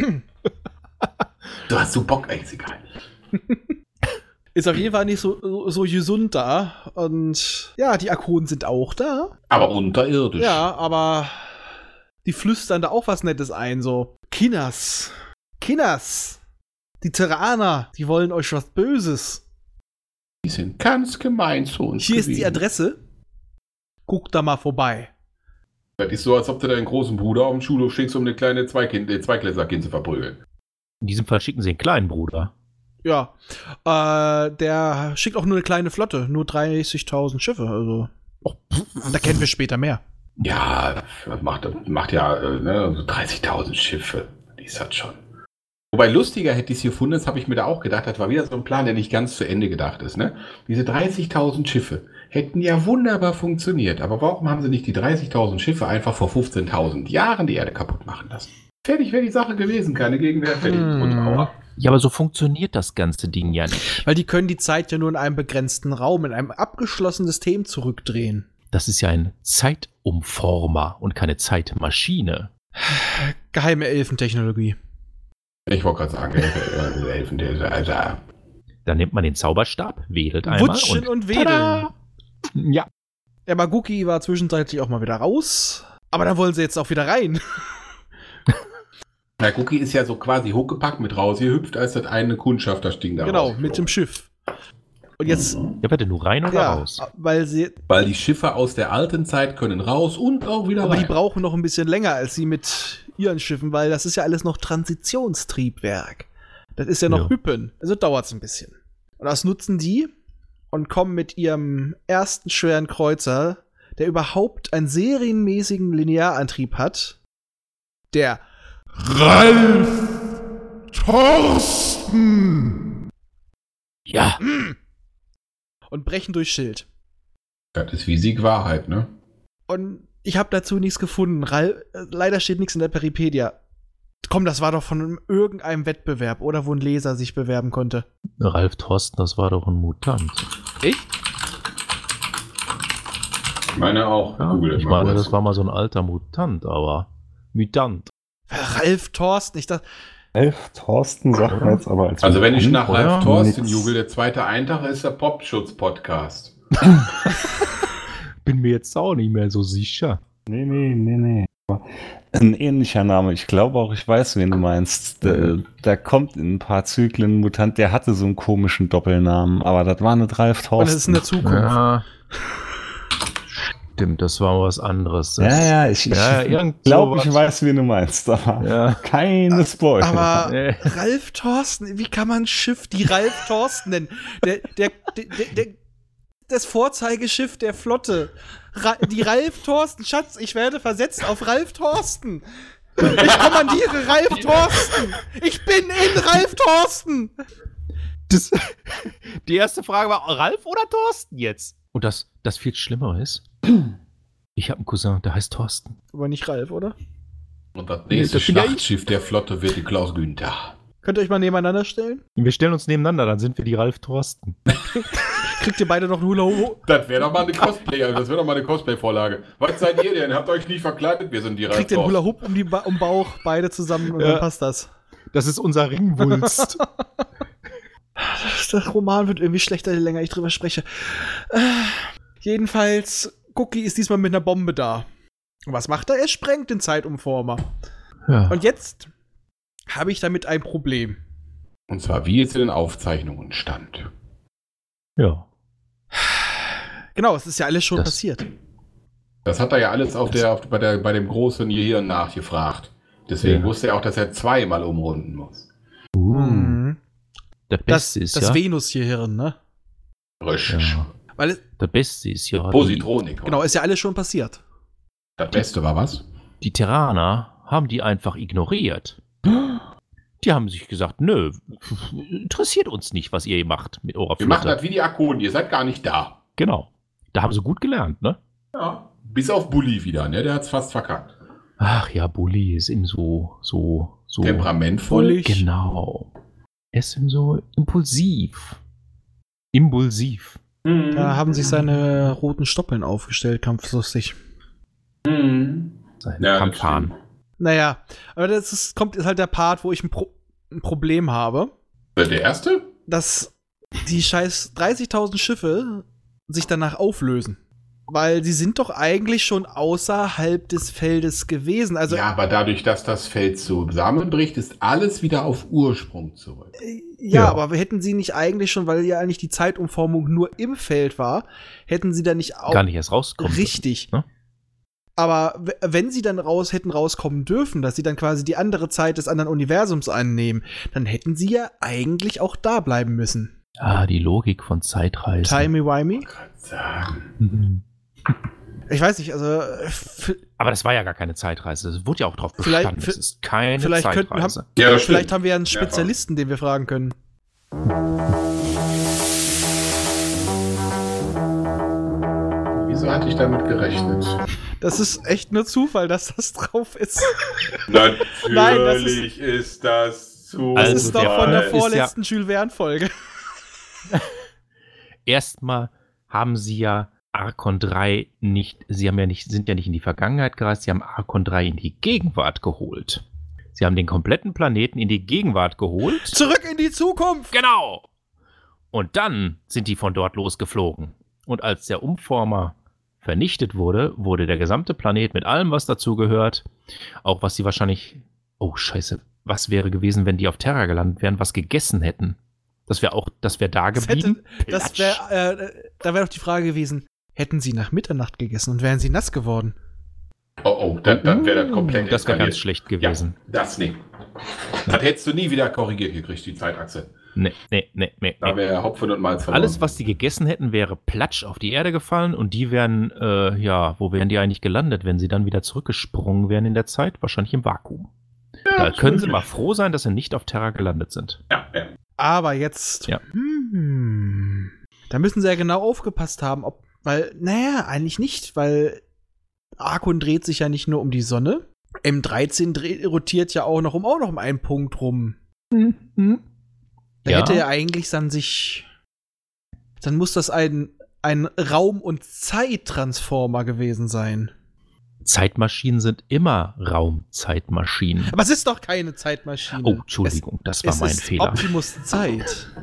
Du hast so Bock, ey, ist egal. Ist auf jeden Fall nicht so, so, so gesund da. Und ja, die Arkonen sind auch da. Aber unterirdisch. Ja, aber die flüstern da auch was Nettes ein, so. Kinners. Kinners. Die Terraner, die wollen euch was Böses. Die sind ganz gemein zu uns. Hier ist die gewesen. Adresse. Guckt da mal vorbei. Das ist so, als ob du deinen großen Bruder auf dem Schulhof schickst, um eine kleine Zweikind, äh, Zweiklässlerkind zu verprügeln. In diesem Fall schicken sie einen kleinen Bruder. Ja. Äh, der schickt auch nur eine kleine Flotte. Nur dreißigtausend Schiffe, also. Da kennen wir später mehr. Ja, macht, macht ja äh, ne, so dreißigtausend Schiffe. Die ist das schon. Wobei lustiger hätte ich es gefunden, das habe ich mir da auch gedacht, das war wieder so ein Plan, der nicht ganz zu Ende gedacht ist. Ne? Diese dreißigtausend Schiffe hätten ja wunderbar funktioniert, aber warum haben sie nicht die dreißigtausend Schiffe einfach vor fünfzehntausend Jahren die Erde kaputt machen lassen? Fertig wäre die Sache gewesen, keine Gegenwehr, fertig. Hm. Und Aua. Ja, aber so funktioniert das ganze Ding ja nicht. Weil die können die Zeit ja nur in einem begrenzten Raum, in einem abgeschlossenen System zurückdrehen. Das ist ja ein Zeitumformer und keine Zeitmaschine. Geheime Elfentechnologie. Ich wollte gerade sagen, äh, äh, helfen, der, also, Dann nimmt man den Zauberstab, wedelt einmal Wutschen und, und wedeln. Tada! Ja, Ja, Maguki war zwischenzeitlich auch mal wieder raus. Aber dann wollen sie jetzt auch wieder rein. Na, Cookie ist ja so quasi hochgepackt mit rausgehüpft, als das eine Kundschaft das Ding da Genau, rausgeflogen. mit dem Schiff. Und jetzt, ja, warte, nur rein oder ja, raus? weil sie, Weil die Schiffe aus der alten Zeit können raus und auch wieder aber die rein. brauchen noch ein bisschen länger als sie mit ihren Schiffen, weil das ist ja alles noch Transitionstriebwerk. Das ist ja noch Ja. Hüppen. Also dauert es ein bisschen. Und das nutzen die und kommen mit ihrem ersten schweren Kreuzer, der überhaupt einen serienmäßigen Linearantrieb hat, der Ralf Thorsten! Ja, und brechen durch Schild. Das ist wie Sieg Wahrheit, ne? Und ich habe dazu nichts gefunden. Ral äh, leider steht nichts in der Peripedia. Komm, das war doch von irgendeinem Wettbewerb oder wo ein Leser sich bewerben konnte. Ralf Thorsten, das war doch ein Mutant. Ich? Ich meine auch. Ja, Google ich mal meine, kurz. das war mal so ein alter Mutant, aber Mutant. Ralf Thorsten, ich dachte, Ralf Thorsten sagt mir jetzt aber als Also wenn ich nach oder? Ralf Thorsten Nix. jubel, der zweite Eintag ist der Popschutz-Podcast. Bin mir jetzt auch nicht mehr so sicher. Nee, nee, nee, nee. Aber ein ähnlicher Name. Ich glaube auch, ich weiß, wen du meinst. Da, da kommt in ein paar Zyklen ein Mutant, der hatte so einen komischen Doppelnamen, aber das war nicht Ralf und das ist in Thorsten. der Zukunft. Ja. Stimmt, das war was anderes. Das, Ja, ja, ich, ich Ja, irgend glaube, ich sowas. weiß, wen du meinst, aber Ja. keine Spoiler. Aber Nee. Ralf Thorsten, wie kann man ein Schiff die Ralf Thorsten nennen? Der, der, der, der, der, das Vorzeigeschiff der Flotte. Ra die Ralf Thorsten, Schatz, ich werde versetzt auf Ralf Thorsten. Ich kommandiere Ralf Thorsten. Ich bin in Ralf Thorsten. Das, die erste Frage war Ralf oder Thorsten jetzt? Und das, das viel Schlimmere ist, ich habe einen Cousin, der heißt Thorsten. Aber nicht Ralf, oder? Und das nächste das bin ja ich. Schlachtschiff der Flotte wird die Klaus Günther. Könnt ihr euch mal nebeneinander stellen? Wir stellen uns nebeneinander, dann sind wir die Ralf Thorsten. Kriegt ihr beide noch einen Hula Hoop? Das wäre doch mal eine Cosplay, das wäre doch mal eine Cosplay-Vorlage. Was seid ihr denn? Habt ihr euch nicht verkleidet? Wir sind die Ralf Kriegt ihr einen Hula Thorsten. Hoop um, die ba um Bauch, beide zusammen und Ja. dann passt das. Das ist unser Ringwulst. Der Roman wird irgendwie schlechter, je länger ich drüber spreche. Äh, jedenfalls, Cookie ist diesmal mit einer Bombe da. Und was macht er? Er sprengt den Zeitumformer. Ja. Und jetzt habe ich damit ein Problem. Und zwar, wie es in den Aufzeichnungen stand. ja. Genau, es ist ja alles schon Das- passiert. Das hat er ja alles auf der, auf, bei, der, bei dem großen Gehirn nachgefragt. Deswegen Ja. wusste er auch, dass er zweimal umrunden muss. Uh, Mhm. das Das, Beste ist das ja. Venus-Gehirn, ne? Richtig. Ja. Weil, es- Das Beste ist ja. Die, Positronik. genau, ist ja alles schon passiert. Das Beste war was? die Terraner haben die einfach ignoriert. Die haben sich gesagt, nö, interessiert uns nicht, was ihr macht mit eurer Wir machen Flotte. das wie die Akonen, ihr seid gar nicht da. Genau. Da haben sie gut gelernt, ne? Ja. Bis auf Bulli wieder, ne? Der hat's fast verkackt. Ach ja, Bulli ist ihm so, so, so. Temperamentvoll. Bullig. Genau. Er ist ihm so impulsiv. Impulsiv. Mhm. Da haben sich seine roten Stoppeln aufgestellt, kampflustig. Mhm. Sein Ja, das Kampfhahn. stimmt. Naja, aber das ist, kommt ist halt der Part, wo ich ein, Pro ein Problem habe, Der erste? dass die scheiß dreißigtausend Schiffe sich danach auflösen. Weil sie sind doch eigentlich schon außerhalb des Feldes gewesen. Also, ja, aber dadurch, dass das Feld zusammenbricht, ist alles wieder auf Ursprung zurück. äh, ja, Ja. aber hätten sie nicht eigentlich schon, weil ja eigentlich die Zeitumformung nur im Feld war, hätten sie dann nicht auch. Gar nicht erst rauskommen. Richtig. ne? Aber w- wenn sie dann raus hätten rauskommen dürfen, dass sie dann quasi die andere Zeit des anderen Universums einnehmen, dann hätten sie ja eigentlich auch da bleiben müssen. Ah, die Logik von Zeitreisen. Timey-wimey? Sagen. Mhm. Ich weiß nicht, also äh, f- Aber das war ja gar keine Zeitreise. Es wurde ja auch drauf Vielleicht- bestanden. Es ist keine vielleicht könnten- Zeitreise. Ja, das vielleicht stimmt. haben wir ja einen Ja, Spezialisten, den wir fragen können. Wieso hatte ich damit gerechnet? Das ist echt nur Zufall, dass das drauf ist. Natürlich Nein, das ist- ist das zu. Das Also ist doch von der ist ja- vorletzten Jules Verne-Folge. Erstmal haben sie ja Arkon drei nicht, sie haben ja nicht, sind ja nicht in die Vergangenheit gereist, sie haben Arkon drei in die Gegenwart geholt. Sie haben den kompletten Planeten in die Gegenwart geholt. Zurück in die Zukunft! Genau! Und dann sind die von dort losgeflogen. Und als der Umformer vernichtet wurde, wurde der gesamte Planet mit allem, was dazugehört, auch was sie wahrscheinlich, oh scheiße, was wäre gewesen, wenn die auf Terra gelandet wären, was gegessen hätten? Das wäre auch, das wäre da Das geblieben. hätte, das Platsch. wär, äh, da wäre doch die Frage gewesen, hätten sie nach Mitternacht gegessen und wären sie nass geworden? Oh, oh, dann, dann wäre das komplett Das wäre ganz eskaliert. schlecht gewesen. Ja, das nee. Das hättest du nie wieder korrigiert gekriegt, die Zeitachse. Nee, nee, nee, nee. Da nee. wäre Hopfen und Malz verloren. Alles, was die gegessen hätten, wäre platsch auf die Erde gefallen und die wären, äh, ja, wo wären die eigentlich gelandet, wenn sie dann wieder zurückgesprungen wären in der Zeit? Wahrscheinlich im Vakuum. Da können sie mal froh sein, dass sie nicht auf Terra gelandet sind. Ja, ja. Aber jetzt, Ja. hm, da müssen sie ja genau aufgepasst haben, ob, weil, naja, eigentlich nicht, weil Arkon dreht sich ja nicht nur um die Sonne. M dreizehn dreht, rotiert ja auch noch um, auch noch um einen Punkt rum. Da Ja. hätte er eigentlich dann sich, dann muss das ein ein Raum- und Zeittransformer gewesen sein. Zeitmaschinen sind immer Raumzeitmaschinen. Aber es ist doch keine Zeitmaschine. Oh, Entschuldigung, das war es mein ist Fehler. Optimus Zeit.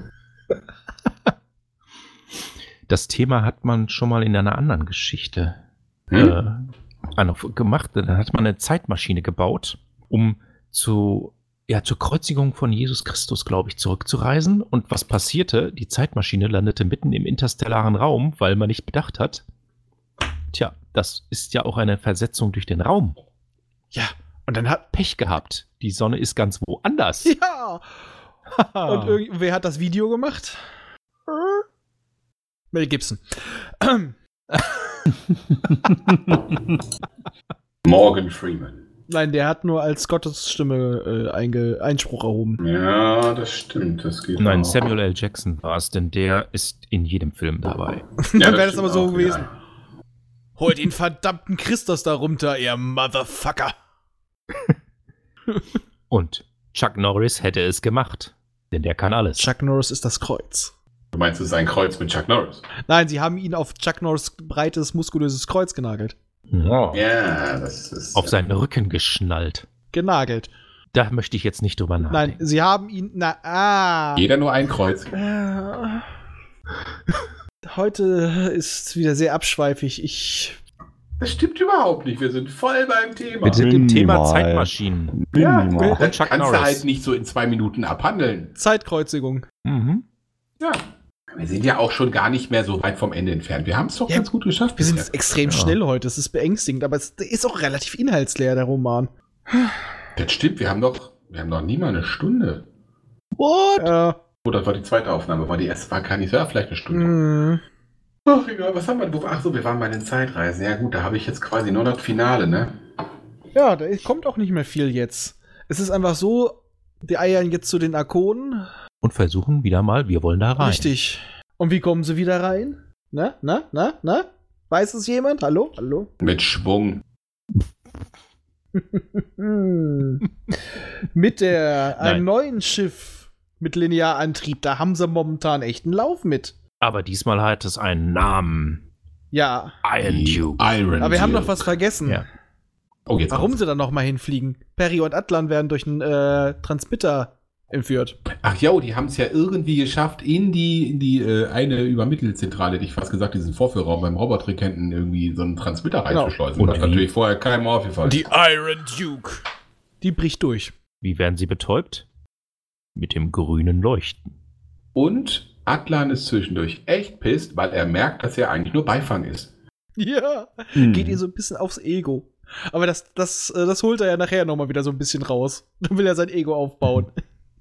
Das Thema hat man schon mal in einer anderen Geschichte Hm? äh, gemacht. Dann hat man eine Zeitmaschine gebaut, um zu, ja, zur Kreuzigung von Jesus Christus, glaube ich, zurückzureisen. Und was passierte? Die Zeitmaschine landete mitten im interstellaren Raum, weil man nicht bedacht hat. Tja, das ist ja auch eine Versetzung durch den Raum. Ja, und dann hat. Pech gehabt. Die Sonne ist ganz woanders. Ja! Und irgendwer hat das Video gemacht? Mel Gibson. Morgan Freeman. Nein, der hat nur als Gottes Stimme äh, Einge Einspruch erhoben. Ja, das stimmt. Das geht Nein, auch. Samuel L. Jackson war es, denn der ist in jedem Film dabei. Dann Ja, wäre das stimmt aber so auch, gewesen. ja. Holt den verdammten Christus da runter, ihr Motherfucker. Und Chuck Norris hätte es gemacht, denn der kann alles. Chuck Norris ist das Kreuz. Du meinst, es ist ein Kreuz mit Chuck Norris? Nein, sie haben ihn auf Chuck Norris breites, muskulöses Kreuz genagelt. Ja. Ja, das ist. Auf seinen Rücken geschnallt. Genagelt. Da möchte ich jetzt nicht drüber Nein, nachdenken. sie haben ihn. Na, ah. Jeder nur ein Kreuz. Äh, Heute ist wieder sehr abschweifig. Ich. Das stimmt überhaupt nicht. Wir sind voll beim Thema. Wir sind im Thema Minimal. Zeitmaschinen. Ja, Minimal. das Chuck kannst du Norris. halt nicht so in zwei Minuten abhandeln. Zeitkreuzigung. Mhm. Ja. Wir sind ja auch schon gar nicht mehr so weit vom Ende entfernt. Wir haben es doch Ja, ganz gut geschafft. Wir sind bisher. extrem Ja. schnell heute. Es ist beängstigend, aber es ist auch relativ inhaltsleer, der Roman. Das stimmt. Wir haben doch, wir haben doch nie mal eine Stunde. What? Äh, Oh, das war die zweite Aufnahme. War die erste war gar nicht so, ja, vielleicht eine Stunde. mh. Ach, egal, was haben wir? Wo, ach so, wir waren bei den Zeitreisen. Ja gut, da habe ich jetzt quasi nur das Finale, ne? Ja, da kommt auch nicht mehr viel jetzt. Es ist einfach so, die eiern jetzt zu den Arkonen. Und versuchen wieder mal, wir wollen da rein. Richtig. Und wie kommen sie wieder rein? Na, na, na, na? Weiß es jemand? Hallo? Hallo? Mit Schwung. Hm. Mit der Nein. einem neuen Schiff mit Linearantrieb, da haben sie momentan echt einen Lauf mit. Aber diesmal hat es einen Namen. Ja, Iron Die Duke. Iron aber wir haben Duke. noch was vergessen. Ja. Oh, jetzt Warum kommt's. sie dann noch mal hinfliegen? Perry und Atlan werden durch einen äh, Transmitter entführt. Ach ja, die haben es ja irgendwie geschafft, in die, in die äh, eine Übermittelzentrale, hätte ich fast gesagt, diesen Vorführraum beim Roboterikenten irgendwie so einen Transmitter Genau. reinzuschleusen. Und Was wie? natürlich vorher keinem aufgefallen. Die Iron Duke. Die bricht durch. Wie werden sie betäubt? Mit dem grünen Leuchten. Und Atlan ist zwischendurch echt pisst, weil er merkt, dass er eigentlich nur Beifang ist. Ja. Hm. Geht ihr so ein bisschen aufs Ego. Aber das, das, äh, das holt er ja nachher noch mal wieder so ein bisschen raus. Dann will er sein Ego aufbauen.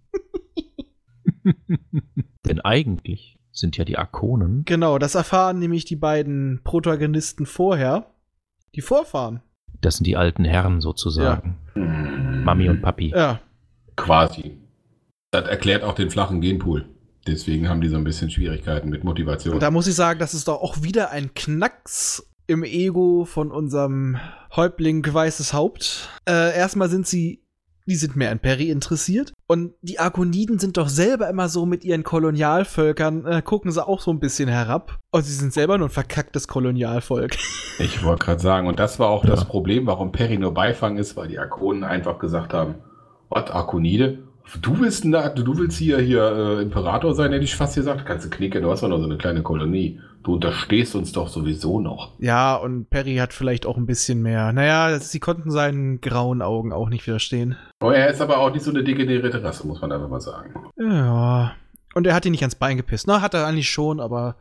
Denn eigentlich sind ja die Arkonen. Genau, das erfahren nämlich die beiden Protagonisten vorher. Die Vorfahren. Das sind die alten Herren sozusagen. Hm. Mami und Papi. Ja. Quasi. Das erklärt auch den flachen Genpool. Deswegen haben die so ein bisschen Schwierigkeiten mit Motivation. Und da muss ich sagen, das ist doch auch wieder ein Knacks im Ego von unserem Häuptling Weißes Haupt. Äh, erstmal sind sie, die sind mehr an Perry interessiert. Und die Arkoniden sind doch selber immer so mit ihren Kolonialvölkern, äh, gucken sie auch so ein bisschen herab. Und sie sind selber nur ein verkacktes Kolonialvolk. Ich wollte gerade sagen, und das war auch das Ja. Problem, warum Perry nur Beifang ist, weil die Arkonen einfach gesagt haben, was, Arkonide? Du willst, da, du willst hier, hier äh, Imperator sein, hätte ich fast gesagt. Kannst du knicken, du hast doch noch so eine kleine Kolonie. Du unterstehst uns doch sowieso noch. Ja, und Perry hat vielleicht auch ein bisschen mehr. Naja, das, sie konnten seinen grauen Augen auch nicht widerstehen. Oh, er ist aber auch nicht so eine degenerierte Rasse, muss man einfach mal sagen. Ja. Und er hat ihn nicht ans Bein gepisst. Na, hat er eigentlich schon, aber.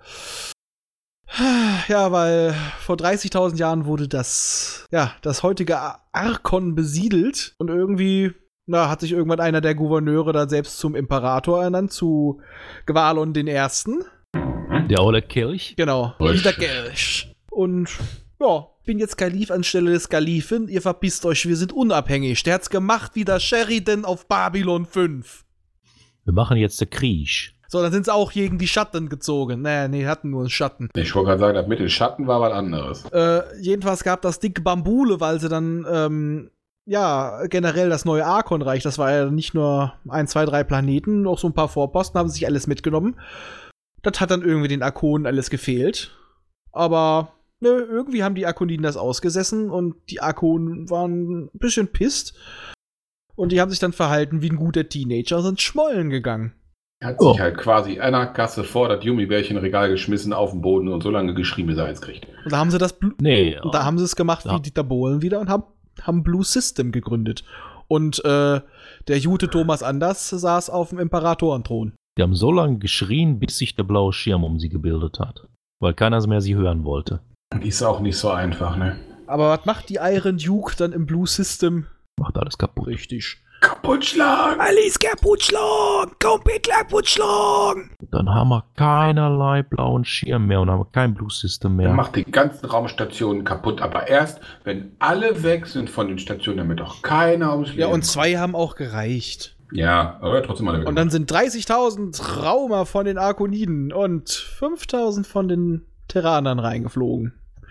Ja, weil vor dreißigtausend Jahren wurde das, ja, das heutige Ar- Arkon besiedelt und irgendwie, na, hat sich irgendwann einer der Gouverneure da selbst zum Imperator ernannt, zu Gwalon den Ersten. Der Olle Kirch. Genau. Richtig. Wieder Gelsch. Und, ja, bin jetzt Kalif anstelle des Kalifen. Ihr verpisst euch, wir sind unabhängig. Der hat's gemacht wie der Sheridan auf Babylon fünf. Wir machen jetzt den Krieg. So, dann sind sie auch gegen die Schatten gezogen. Nee, nee, hatten nur einen Schatten. Ich wollte gerade sagen, das mit den Schatten war was anderes. Äh, jedenfalls gab das dicke Bambule, weil sie dann, ähm, ja, generell das neue Arkon-Reich, das war ja nicht nur ein, zwei, drei Planeten, auch so ein paar Vorposten, haben sie sich alles mitgenommen. Das hat dann irgendwie den Arkonen alles gefehlt. Aber ne, irgendwie haben die Akoniden das ausgesessen und die Akonen waren ein bisschen pisst. Und die haben sich dann verhalten wie ein guter Teenager, sind schmollen gegangen. Er hat sich oh. halt quasi einer Gasse vor das Gummibärchenregal geschmissen auf den Boden und so lange geschrien, bis er eins kriegt. Und da haben sie das Blu- nee, und da haben sie es gemacht ja. wie Dieter Bohlen wieder und haben, haben Blue System gegründet. Und äh, der Jute Thomas Anders saß auf dem Imperatorenthron. Die haben so lange geschrien, bis sich der blaue Schirm um sie gebildet hat. Weil keiner mehr sie hören wollte. Ist auch nicht so einfach, ne? Aber was macht die Iron Duke dann im Blue System? Macht alles kaputt. Richtig. Kaputt schlagen! Alles kaputt schlagen! Komplett kaputt schlagen! Dann haben wir keinerlei blauen Schirm mehr und haben kein Blue System mehr. Er macht die ganzen Raumstationen kaputt, aber erst, wenn alle weg sind von den Stationen, damit auch keiner ums Leben Ja, und zwei haben auch gereicht. Ja, aber trotzdem alle weg. Und dann sind dreißigtausend Raumer von den Arkoniden und fünftausend von den Terranern reingeflogen.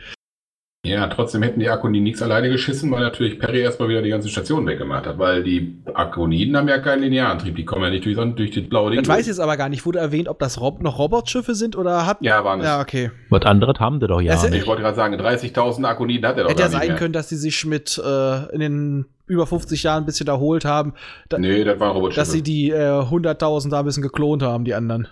Ja, trotzdem hätten die Akoniden nichts alleine geschissen, weil natürlich Perry erstmal wieder die ganze Station weggemacht hat, weil die Akoniden haben ja keinen Linearantrieb, die kommen ja nicht durch, durch das blaue Ding. Ich weiß jetzt aber gar nicht, wurde erwähnt, ob das Rob- noch Robotschiffe sind oder hat... Ja, waren es. Ja, okay. Was anderes haben die doch ja Also, nicht. Ich wollte gerade sagen, dreißigtausend Akoniden hat er doch Hätte gar ja nicht sein mehr. können, dass sie sich mit äh, in den über fünfzig Jahren ein bisschen erholt haben. Da, Nee, das waren Robotschiffe. dass sie die äh, hunderttausend da ein bisschen geklont haben, die anderen.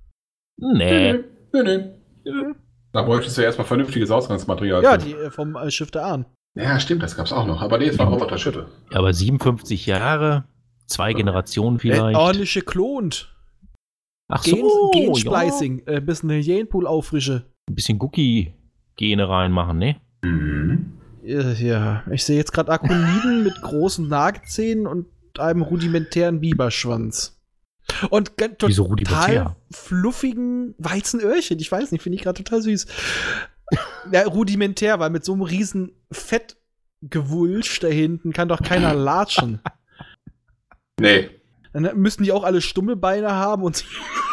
Nee. Nee, nee. nee. Da bräuchtest du ja erstmal vernünftiges Ausgangsmaterial. Ja, die äh, vom äh, Schiff der Ahn. Ja, stimmt, das gab's auch noch. Aber nee, es waren Roboterschiffe. Ja, aber siebenundfünfzig Jahre, zwei Generationen Äh, vielleicht. ordentliche klont. Ach Gen so, Gensplicing. Äh, bisschen eine Genpool auffrische. Ein bisschen Cookie-Gene reinmachen, ne? Mhm. Äh, Ja, ich sehe jetzt gerade Akoniden mit großen Nagezähnen und einem rudimentären Biberschwanz. Und ganz Wieso total rudimentär? fluffigen Weizenöhrchen. Ich weiß nicht, finde ich gerade total süß. Ja, rudimentär, weil mit so einem riesen Fettgewulsch da hinten kann doch keiner latschen. Nee. Dann müssen die auch alle Stummelbeine haben und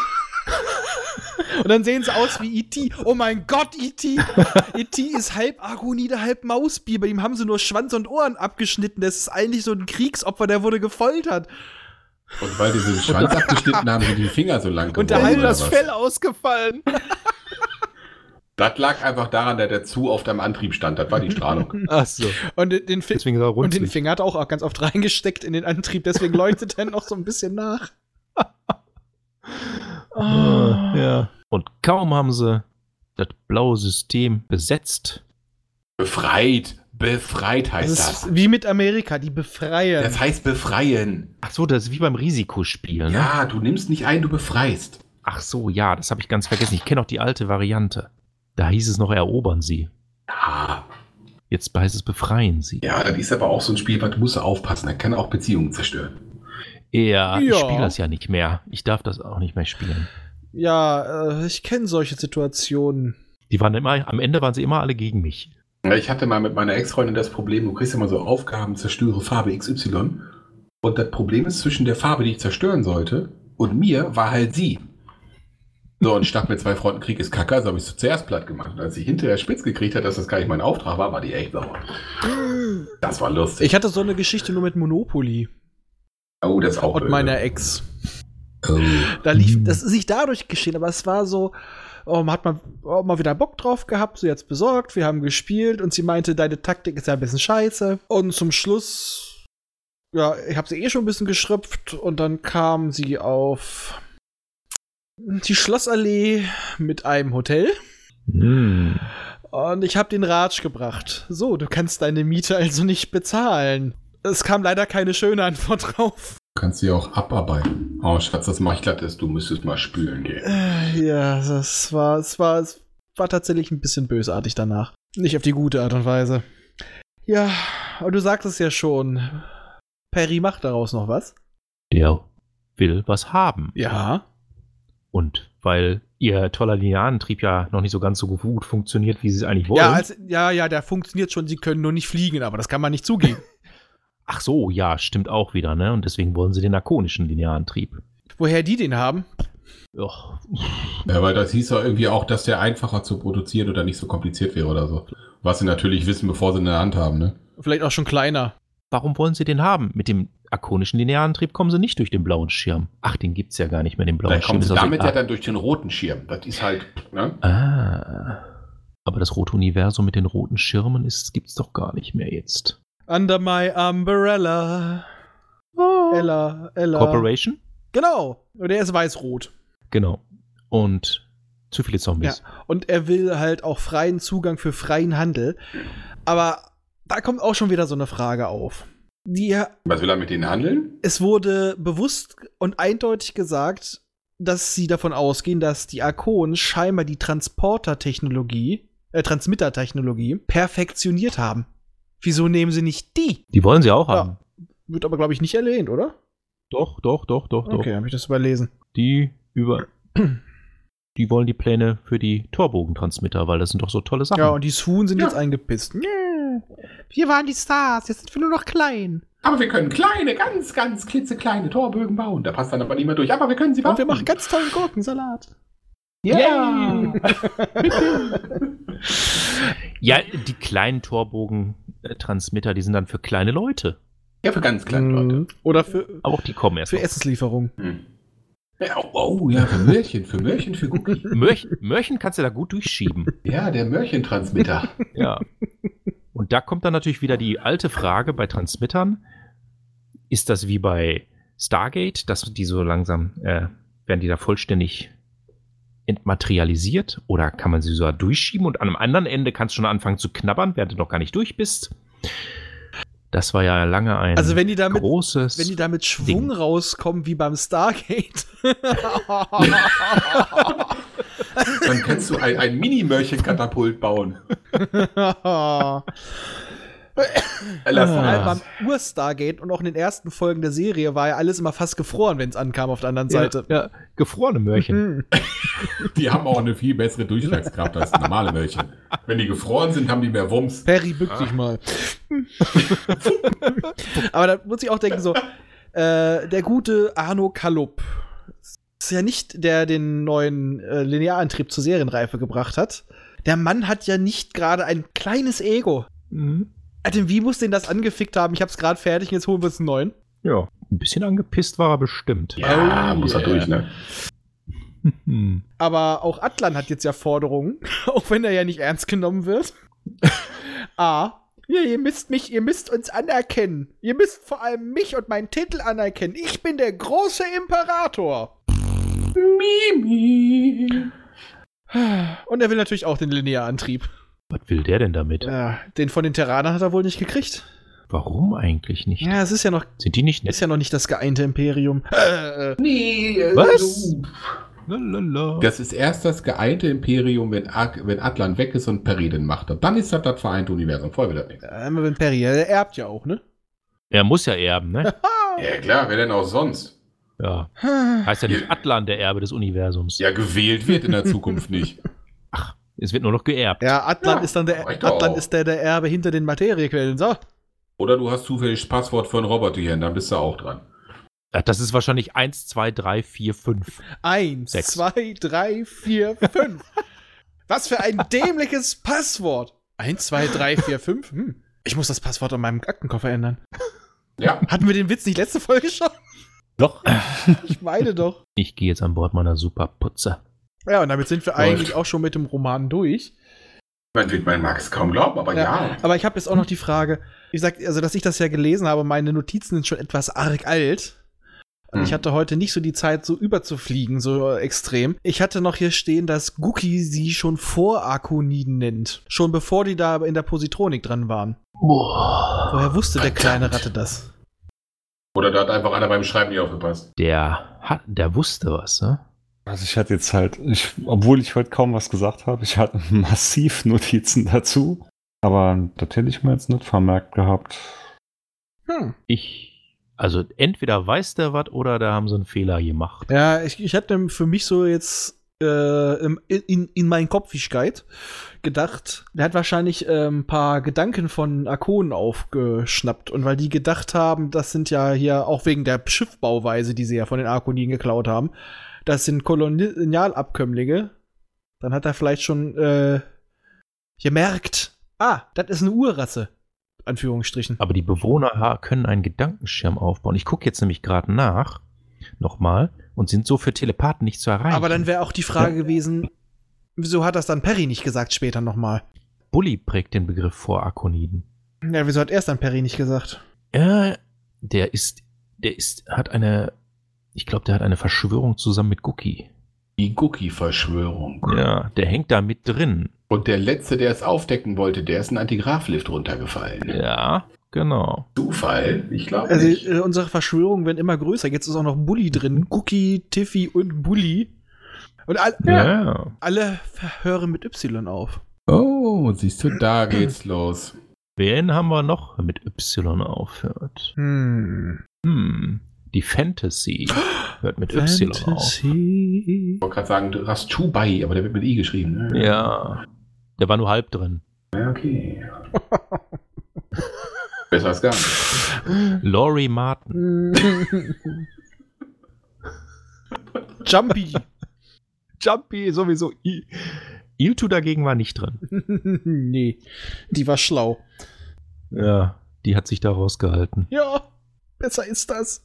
und dann sehen sie aus wie E T Oh mein Gott, E T E T ist halb Argonide, halb Mausbiber. Ihm haben sie nur Schwanz und Ohren abgeschnitten. Das ist eigentlich so ein Kriegsopfer, der wurde gefoltert. Und weil die den Schwanz abgeschnitten haben, sind die Finger so lang geworden. Und der Hals oder das was? Fell ausgefallen. Das lag einfach daran, dass der zu auf deinem Antrieb stand. Das war die Strahlung. Ach so. Und den, den, Fi- Deswegen ist er und den runzlig. Finger hat er auch ganz oft reingesteckt in den Antrieb. Deswegen leuchtet er noch so ein bisschen nach. Ah, ja. Und kaum haben sie das blaue System besetzt. Befreit. Befreit heißt Das das. ist wie mit Amerika, die befreien. Das heißt befreien. Ach so, das ist wie beim Risikospiel, ne? Ja, du nimmst nicht ein, du befreist. Ach so, ja, das habe ich ganz vergessen. Ich kenne auch die alte Variante. Da hieß es noch, erobern sie. Ja, Jetzt heißt es, befreien sie. ja, das ist aber auch so ein Spiel, was du musst aufpassen. Das kann auch Beziehungen zerstören. Ja, ich Ja. spiele das ja nicht mehr. Ich darf das auch nicht mehr spielen. Ja, äh, ich kenne solche Situationen. Die waren immer, am Ende waren sie immer alle gegen mich. Ja, ich hatte mal mit meiner Ex-Freundin das Problem, du kriegst ja mal so Aufgaben, zerstöre Farbe X Y. Und das Problem ist, zwischen der Farbe, die ich zerstören sollte, und mir war halt sie. So, und statt mit zwei Fronten Krieg ist Kacke, also habe ich es zuerst platt gemacht. Und als sie hinterher spitz gekriegt hat, dass das gar nicht mein Auftrag war, war die echt sauer. Das war lustig. Ich hatte so eine Geschichte nur mit Monopoly oh, das ist auch und böse. meiner Ex. Oh. Da lief, das ist nicht dadurch geschehen, aber es war so, oh, man hat mal, oh, mal wieder Bock drauf gehabt, sie hat's besorgt, wir haben gespielt und sie meinte, deine Taktik ist ja ein bisschen scheiße. Und zum Schluss, ja, ich habe sie eh schon ein bisschen geschröpft und dann kam sie auf die Schlossallee mit einem Hotel Hm. und ich habe den Ratsch gebracht. So, du kannst deine Miete also nicht bezahlen. Es kam leider keine schöne Antwort drauf. Du kannst sie auch abarbeiten. Oh, Schatz, das mache ich glatt ist. Du müsstest mal spülen gehen. Äh, Ja, das war, es war, es war tatsächlich ein bisschen bösartig danach. Nicht auf die gute Art und Weise. Ja, aber du sagtest ja schon, Perry macht daraus noch was. Der will was haben. Ja. Und weil ihr toller Linearantrieb ja noch nicht so ganz so gut funktioniert, wie sie es eigentlich wollen. Ja, als, ja, ja, der funktioniert schon, sie können nur nicht fliegen, aber das kann man nicht zugeben. Ach so, ja, stimmt auch wieder, ne? Und deswegen wollen sie den arkonischen Linearantrieb. Woher die den haben? Och, Ja, weil das hieß ja irgendwie auch, dass der einfacher zu produzieren oder nicht so kompliziert wäre oder so. Was sie natürlich wissen, bevor sie ihn in der Hand haben, ne? Vielleicht auch schon kleiner. warum wollen sie den haben? Mit dem arkonischen Linearantrieb kommen sie nicht durch den blauen Schirm. Ach, den gibt's ja gar nicht mehr, den blauen Dann Schirm. kommen ist sie also damit ja egal. dann durch den roten Schirm. Das ist halt, ne? Ah. Aber Aber das rote Universum mit den roten Schirmen ist, gibt's doch gar nicht mehr jetzt. Under my umbrella. Oh. Ella, Ella. Corporation? Genau. Und er ist weiß-rot. Genau. Und zu viele Zombies. Ja. Und er will halt auch freien Zugang für freien Handel. Aber da kommt auch schon wieder so eine Frage auf. Die, Was will er mit denen handeln? es wurde bewusst und eindeutig gesagt, dass sie davon ausgehen, dass die Arkonen scheinbar die Transporter-Technologie, äh, Transmitter-Technologie perfektioniert haben. Wieso nehmen sie nicht die? Die wollen sie auch Ja. haben. Wird aber, glaube ich, nicht erwähnt, oder? Doch, doch, doch, doch, doch. Okay, habe ich das überlesen. Die über. Die wollen die Pläne für die Torbogentransmitter, weil das sind doch so tolle Sachen. Ja, und die Swoon sind Ja. jetzt eingepisst. Nee, wir waren die Stars, jetzt sind wir nur noch klein. Aber wir können kleine, ganz, ganz klitzekleine Torbögen bauen. Da passt dann aber nicht mehr durch. Aber wir können sie bauen. Und wir machen ganz tollen Gurkensalat. Ja! Ja, die kleinen Torbogentransmitter, die sind dann für kleine Leute. Ja, für ganz kleine Leute. Mhm. Oder für, Aber auch die kommen erst für noch. Essenslieferung. Hm. Ja, oh, oh, ja, für Möhrchen, für Möhrchen, für Cookie. Mörch, Mörchen kannst du da gut durchschieben. Ja, der Möhrchentransmitter. Ja. Und da kommt dann natürlich wieder die alte Frage bei Transmittern. Ist das wie bei Stargate, dass die so langsam, äh, werden die da vollständig entmaterialisiert? Oder kann man sie sogar durchschieben und an einem anderen Ende kannst du schon anfangen zu knabbern, während du noch gar nicht durch bist? Das war ja lange ein Also wenn die damit, großes... wenn die da mit Schwung Ding. rauskommen wie beim Stargate. Dann kannst du ein, ein Mini-Möhrchenkatapult bauen. Lass Vor allem mal. beim Ur-Stargate und auch in den ersten Folgen der Serie war ja alles immer fast gefroren, wenn es ankam auf der anderen Seite. Ja, ja, gefrorene Mörchen. Mhm. Die haben auch eine viel bessere Durchschlagskraft als normale Möhrchen. Wenn die gefroren sind, haben die mehr Wumms. Perry, bück dich mal. Aber da muss ich auch denken, so, äh, der gute Arno Kalup ist ja nicht der, den neuen äh, Linearantrieb zur Serienreife gebracht hat. Der Mann hat ja nicht gerade ein kleines Ego. Mhm. Alter, wie muss den das angefickt haben? Ich hab's gerade fertig, jetzt holen wir es einen neuen. Ja, ein bisschen angepisst war er bestimmt. Ja, Oh, muss er yeah. durch, ne? Hm. Aber auch Atlan hat jetzt ja Forderungen, auch wenn er ja nicht ernst genommen wird. A. Ja, ihr müsst mich, ihr müsst uns anerkennen. Ihr müsst vor allem mich und meinen Titel anerkennen. Ich bin der große Imperator. Mimi. Und er will natürlich auch den Linearantrieb. Was will der denn damit? Ja, den von den Terranern hat er wohl nicht gekriegt. Warum eigentlich nicht? Ja, es ist ja noch, Sind die nicht nett? ist ja noch nicht das geeinte Imperium. Äh, äh, Nee, äh, Was? du. Lalala. Das ist erst das geeinte Imperium, wenn, Ak wenn Atlan weg ist und Perry den macht. Dann ist das das vereinte Universum. Vorher wird das nichts. einmal wenn Perry, der erbt ja auch, ne? Er muss ja erben, ne? Ja, klar, wer denn auch sonst? Ja. Heißt ja nicht Atlan der Erbe des Universums. Ja, gewählt wird in der Zukunft nicht. Es wird nur noch geerbt. Ja, Atlan Ja, ist dann der, reicht doch Atlan auch. ist der, der Erbe hinter den Materiequellen. So. Oder du hast zufällig das Passwort für einen Roboter hier, dann bist du auch dran. Ach, das ist wahrscheinlich eins, zwei, drei, vier, fünf. Eins, Sechs. zwei, drei, vier, fünf. Was für ein dämliches Passwort. Eins, zwei, drei, vier, fünf. Hm. Ich muss das Passwort an meinem Aktenkoffer ändern. Ja, Hatten wir den Witz nicht letzte Folge schon? Doch. Ich meine doch. Ich gehe jetzt an Bord meiner Superputze. Ja, und damit sind wir eigentlich auch schon mit dem Roman durch. man wird man mag es kaum glauben, aber Ja. ja. Aber ich habe jetzt auch noch die Frage, wie gesagt, also dass ich das ja gelesen habe, meine Notizen sind schon etwas arg alt. Hm. Ich hatte heute nicht so die Zeit, so überzufliegen, so extrem. Ich hatte noch hier stehen, dass Gookie sie schon vor Arkoniden nennt. Schon bevor die da in der Positronik dran waren. Boah. Woher wusste der kleine Ratte das? Oder da hat einfach einer beim Schreiben nicht aufgepasst. Der hat, der wusste was, ne? Also ich hatte jetzt halt, ich, obwohl ich heute kaum was gesagt habe, ich hatte massiv Notizen dazu. Aber das hätte ich mir jetzt nicht vermerkt gehabt. Hm. Ich, also entweder weiß der was oder da haben sie einen Fehler gemacht. Ja, ich, ich hatte für mich so jetzt äh, im- in, in meinen Kopfigkeit gedacht, der hat wahrscheinlich äh, ein paar Gedanken von Arkonen aufgeschnappt. Und weil die gedacht haben, das sind ja hier auch wegen der Schiffbauweise, die sie ja von den Arkoniden geklaut haben, das sind Kolonialabkömmlinge, dann hat er vielleicht schon äh, gemerkt, ah, das ist eine Urrasse. Anführungsstrichen. Aber die Bewohner ha- können einen Gedankenschirm aufbauen. Ich gucke jetzt nämlich gerade nach, nochmal, und sind so für Telepathen nicht zu erreichen. Aber dann wäre auch die Frage gewesen, Wieso hat das dann Perry nicht gesagt später nochmal? Bully prägt den Begriff vor Arkoniden. Ja, wieso hat er es dann Perry nicht gesagt? Ja, der ist, der ist, hat eine, ich glaube, der hat eine Verschwörung zusammen mit Gookie. Die Gookie-Verschwörung. Ja, der hängt da mit drin. Und der Letzte, der es aufdecken wollte, der ist ein Antigraph-Lift runtergefallen. Ja, genau. Zufall? Ich glaube Also nicht. äh, unsere Verschwörungen werden immer größer. Jetzt ist auch noch Bully drin. Cookie, Tiffy und Bully. Und all, Ja. alle hören mit Y auf. Oh, siehst du, da geht's los. Wen haben wir noch mit Y aufhört? Hm. Hm, die Fantasy hört mit Y auf. Fantasy. Ich wollte gerade sagen, du hast Chubai, aber der wird mit I geschrieben. Ne? Ja, der war nur halb drin. Ja, okay. Besser als gar nicht. Laurie Martin. Jumpy. Jumpy sowieso. I- Iltu dagegen war nicht drin. Nee, die war schlau. Ja, die hat sich da rausgehalten. Ja, besser ist das.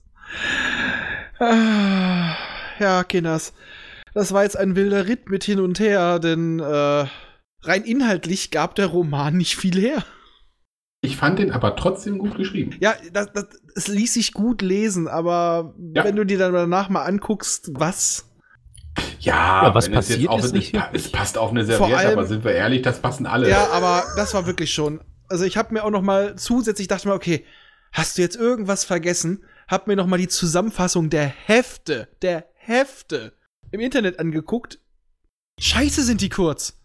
Ah, ja, Kinders. Das war jetzt ein wilder Ritt mit hin und her, denn äh, rein inhaltlich gab der Roman nicht viel her. Ich fand den aber trotzdem gut geschrieben. Ja, das, das, es ließ sich gut lesen, aber Ja. wenn du dir dann danach mal anguckst, was... Ja, Ja, was wenn es jetzt passiert auch, ist nicht es, es passt auf eine Vor Serviette, allem- aber sind wir ehrlich, das passen alle. Ja, aber das war wirklich schon... Also ich habe mir auch noch mal zusätzlich, dachte mir, okay, hast du jetzt irgendwas vergessen? Hab mir noch mal die Zusammenfassung der Hefte, der Hefte im Internet angeguckt. Scheiße sind die kurz.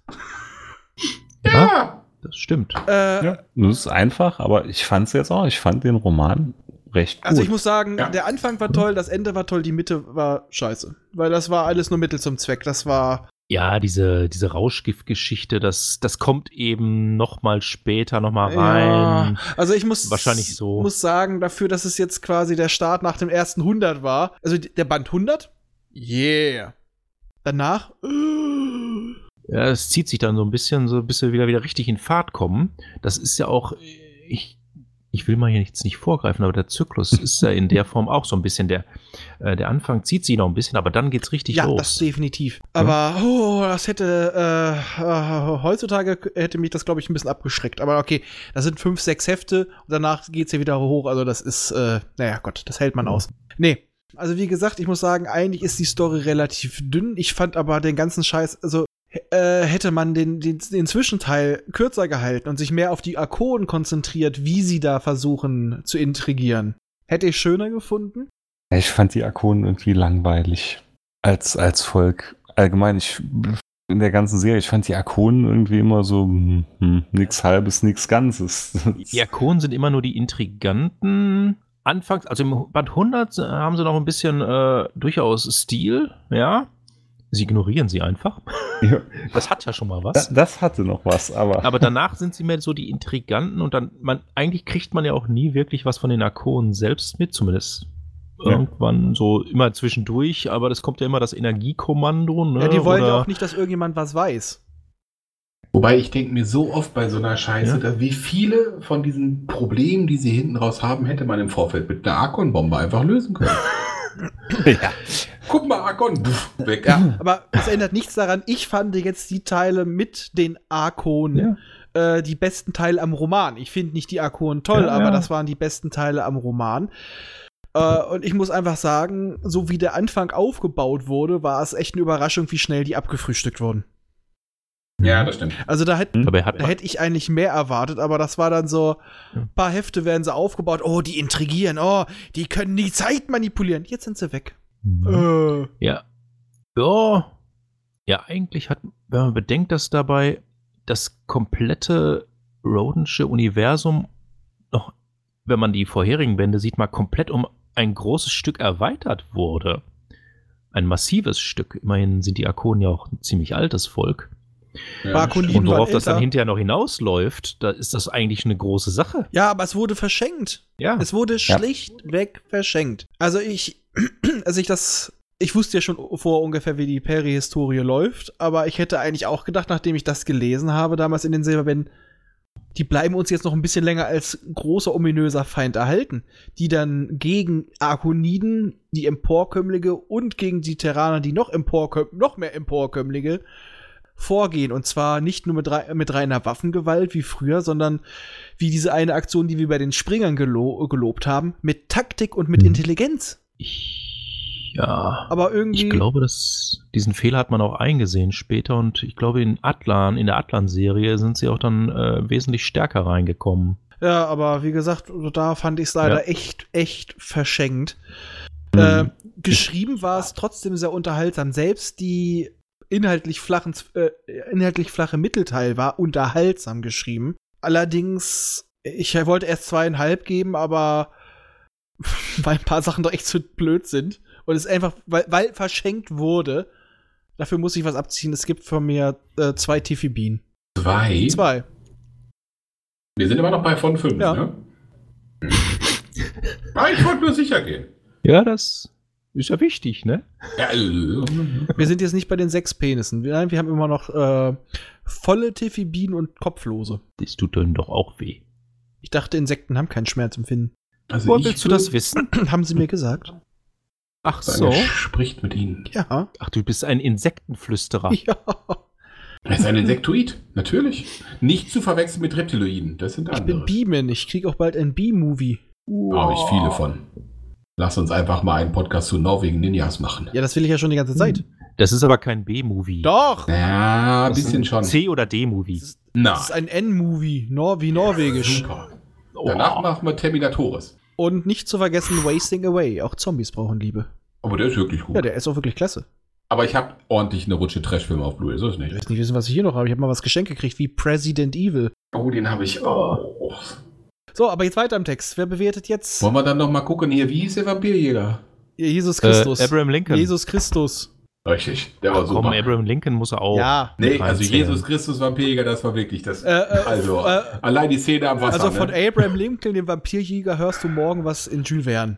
Ja. Das stimmt. Äh, Ja, das ist einfach, aber ich fand es jetzt auch. Ich fand den Roman recht gut. Also ich muss sagen, Ja. der Anfang war toll, das Ende war toll, die Mitte war scheiße. Weil das war alles nur Mittel zum Zweck. Das war... Ja, diese, diese Rauschgiftgeschichte, das, das kommt eben noch mal später noch mal rein. Ja, also ich muss, Wahrscheinlich so. muss sagen, dafür, dass es jetzt quasi der Start nach dem ersten hundert war, also d- der Band hundert, yeah. Danach, äh, Ja, es zieht sich dann so ein bisschen, so bis wir wieder, wieder richtig in Fahrt kommen. Das ist ja auch, ich, ich will mal hier jetzt nicht vorgreifen, aber der Zyklus ist ja in der Form auch so ein bisschen, der, äh, der Anfang zieht sich noch ein bisschen, aber dann geht's richtig ja, los. das definitiv. Aber, oh, das hätte, äh, äh, heutzutage k- hätte mich das, glaube ich, ein bisschen abgeschreckt. Aber okay, das sind fünf, sechs Hefte und danach geht's ja wieder hoch. Also das ist, äh, naja, Gott, das hält man aus. Nee. Also wie gesagt, ich muss sagen, eigentlich ist die Story relativ dünn. Ich fand aber den ganzen Scheiß, also äh, hätte man den, den, den Zwischenteil kürzer gehalten und sich mehr auf die Arkonen konzentriert, wie sie da versuchen zu intrigieren. Hätte ich schöner gefunden. Ich fand die Arkonen irgendwie langweilig. Als, als Volk. Allgemein, ich in der ganzen Serie, ich fand die Arkonen irgendwie immer so hm, hm, nix Halbes, nix Ganzes. Die Arkonen sind immer nur die Intriganten. Anfangs, also im Band hundert haben sie noch ein bisschen äh, durchaus Stil, ja. Sie ignorieren sie einfach. Ja. Das hat ja schon mal was. Das, das hatte noch was, aber. Aber danach sind sie mehr so die Intriganten und dann, man, eigentlich kriegt man ja auch nie wirklich was von den Arkonen selbst mit, zumindest Ja. irgendwann so immer zwischendurch, aber das kommt ja immer das Energiekommando, ne? Ja, die wollen ja Oder- auch nicht, dass irgendjemand was weiß. Wobei ich denke mir so oft bei so einer Scheiße, Ja. dass wie viele von diesen Problemen, die sie hinten raus haben, hätte man im Vorfeld mit einer Arkon-Bombe einfach lösen können. ja. Guck mal, Arkon, pff, weg. Ja, aber es ändert nichts daran. Ich fand jetzt die Teile mit den Arkonen äh, die besten Teile am Roman. Ich finde nicht die Arkonen toll, Ja, aber ja. das waren die besten Teile am Roman. Äh, und ich muss einfach sagen, so wie der Anfang aufgebaut wurde, war es echt eine Überraschung, wie schnell die abgefrühstückt wurden. Ja, das stimmt. Also da hätte Aber er hat da hätte ich eigentlich mehr erwartet, aber das war dann so, ein paar Hefte werden sie aufgebaut, oh, die intrigieren, oh, die können die Zeit manipulieren. Jetzt sind sie weg. Äh. Ja. Ja. Ja, eigentlich hat, wenn man bedenkt, dass dabei das komplette Rodensche Universum noch, wenn man die vorherigen Bände sieht, mal komplett um ein großes Stück erweitert wurde. Ein massives Stück. Immerhin sind die Arkonen ja auch ein ziemlich altes Volk. Ja, Arkoniden Und worauf waren das dann älter. hinterher noch hinausläuft, da ist das eigentlich eine große Sache. Ja, aber es wurde verschenkt. Ja. Es wurde schlichtweg verschenkt. Also ich, also ich das, ich wusste ja schon vor ungefähr, wie die Perry-Historie läuft, aber ich hätte eigentlich auch gedacht, nachdem ich das gelesen habe, damals in den Silberbänden, die bleiben uns jetzt noch ein bisschen länger als großer, ominöser Feind erhalten, die dann gegen Arkoniden, die Emporkömmlinge und gegen die Terraner, die noch, Emporkömm noch mehr Emporkömmlinge vorgehen. Und zwar nicht nur mit, rei- mit reiner Waffengewalt wie früher, sondern wie diese eine Aktion, die wir bei den Springern gelo- gelobt haben, mit Taktik und mit Hm. Intelligenz. Ich, ja. Aber irgendwie. Ich glaube, dass diesen Fehler hat man auch eingesehen später und ich glaube, in Atlan, in der Atlan-Serie sind sie auch dann äh, wesentlich stärker reingekommen. Ja, aber wie gesagt, da fand ich es leider Ja. echt, echt verschenkt. Mhm. Äh, geschrieben war es trotzdem sehr unterhaltsam. Selbst die inhaltlich, flachen, äh, inhaltlich flache Mittelteil war unterhaltsam geschrieben. Allerdings, ich wollte erst zweieinhalb geben, aber weil ein paar Sachen doch echt zu blöd sind. Und es einfach, weil, weil verschenkt wurde, dafür muss ich was abziehen. Es gibt von mir äh, zwei Tiffy-Bean. Zwei? Zwei. Wir sind immer noch bei von fünf, Ja. ne? ah, ich wollte nur sicher gehen. Ja, das ist ja wichtig, ne? Ja, äh, Wir sind jetzt nicht bei den sechs Penissen. Nein, wir haben immer noch äh, volle Tiffy-Bean und kopflose. Das tut denen doch auch weh. Ich dachte, Insekten haben keinen Schmerzempfinden. also Woher ich willst du das wissen? Haben sie mir gesagt. Ach sagen, so. er spricht mit ihnen. Ja. Ach, du bist ein Insektenflüsterer. Ja. Er ist ein Insektoid, natürlich. Nicht zu verwechseln mit Reptiloiden, das sind Ich andere. bin B-Man. Ich krieg auch bald ein B-Movie. Da habe ich viele von. Lass uns einfach mal einen Podcast zu Norwegen Ninjas machen. Ja, das will ich ja schon die ganze Zeit. Das ist aber kein B-Movie. Doch! Ja, ein Das ist bisschen schon. C- oder D-Movie. Na, Das ist ein N-Movie. Nor wie norwegisch. super. Danach machen wir Terminatoris. Und nicht zu vergessen Wasting Away. Auch Zombies brauchen Liebe. Aber der ist wirklich gut. Ja, der ist auch wirklich klasse. Aber ich habe ordentlich eine Rutsche Trashfilme auf Blu-ray, so ist Ich nicht. weiß nicht wissen, was ich hier noch habe. Ich habe mal was geschenkt gekriegt, wie President Evil. Oh, den habe ich auch. So, aber jetzt weiter im Text. Wer bewertet jetzt? Wollen wir dann noch mal gucken hier, wie hieß der Vampirjäger? Jesus Christus. Äh, Abraham Lincoln. Jesus Christus. Richtig, der war Ach, super. komm, Abraham Lincoln muss er auch. Ja. Nee, mit also reinzählen. Jesus Christus Vampirjäger, das war wirklich das. Äh, äh, also, äh, allein die Szene am Wasser. Also von ne? Abraham Lincoln, dem Vampirjäger, hörst du morgen was in Jules Verne.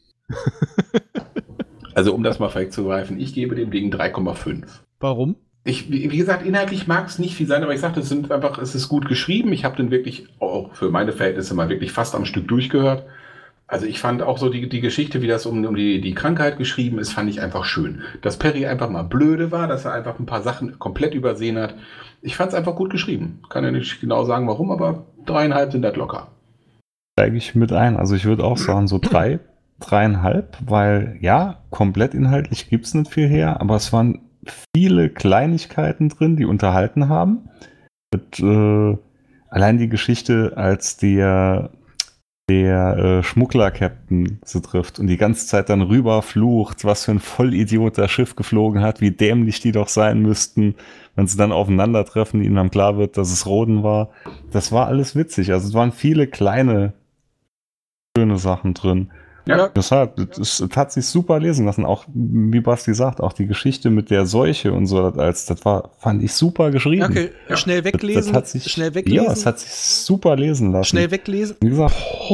Also, um das mal vorwegzugreifen, ich gebe dem Ding drei Komma fünf. Warum? Ich, wie wie gesagt, inhaltlich mag es nicht viel sein, aber ich sagte, es sind einfach, es ist gut geschrieben. Ich habe den wirklich auch für meine Verhältnisse mal wirklich fast am Stück durchgehört. Also ich fand auch so die, die Geschichte, wie das um, um die, die Krankheit geschrieben ist, fand ich einfach schön. Dass Perry einfach mal blöde war, dass er einfach ein paar Sachen komplett übersehen hat. Ich fand es einfach gut geschrieben. Kann ja nicht genau sagen, warum, aber dreieinhalb sind das locker. Steige ich mit ein. Also ich würde auch sagen, so drei, dreieinhalb, weil ja, komplett inhaltlich gibt es nicht viel her, aber es waren viele Kleinigkeiten drin, die unterhalten haben. Mit, äh, allein die Geschichte, als der, der äh, Schmuggler-Captain sie trifft und die ganze Zeit dann rüberflucht, was für ein Vollidiot das Schiff geflogen hat, wie dämlich die doch sein müssten, wenn sie dann aufeinandertreffen, ihnen dann klar wird, dass es Roden war. Das war alles witzig. Also es waren viele kleine, schöne Sachen drin. Ja. Deshalb, es, es hat sich super lesen lassen. Auch, wie Basti sagt, auch die Geschichte mit der Seuche und so, das, als, das war, fand ich super geschrieben. Okay, Ja. schnell Das, weglesen. das hat sich, schnell weglesen. Ja, es hat sich super lesen lassen. schnell weglesen. Wie gesagt,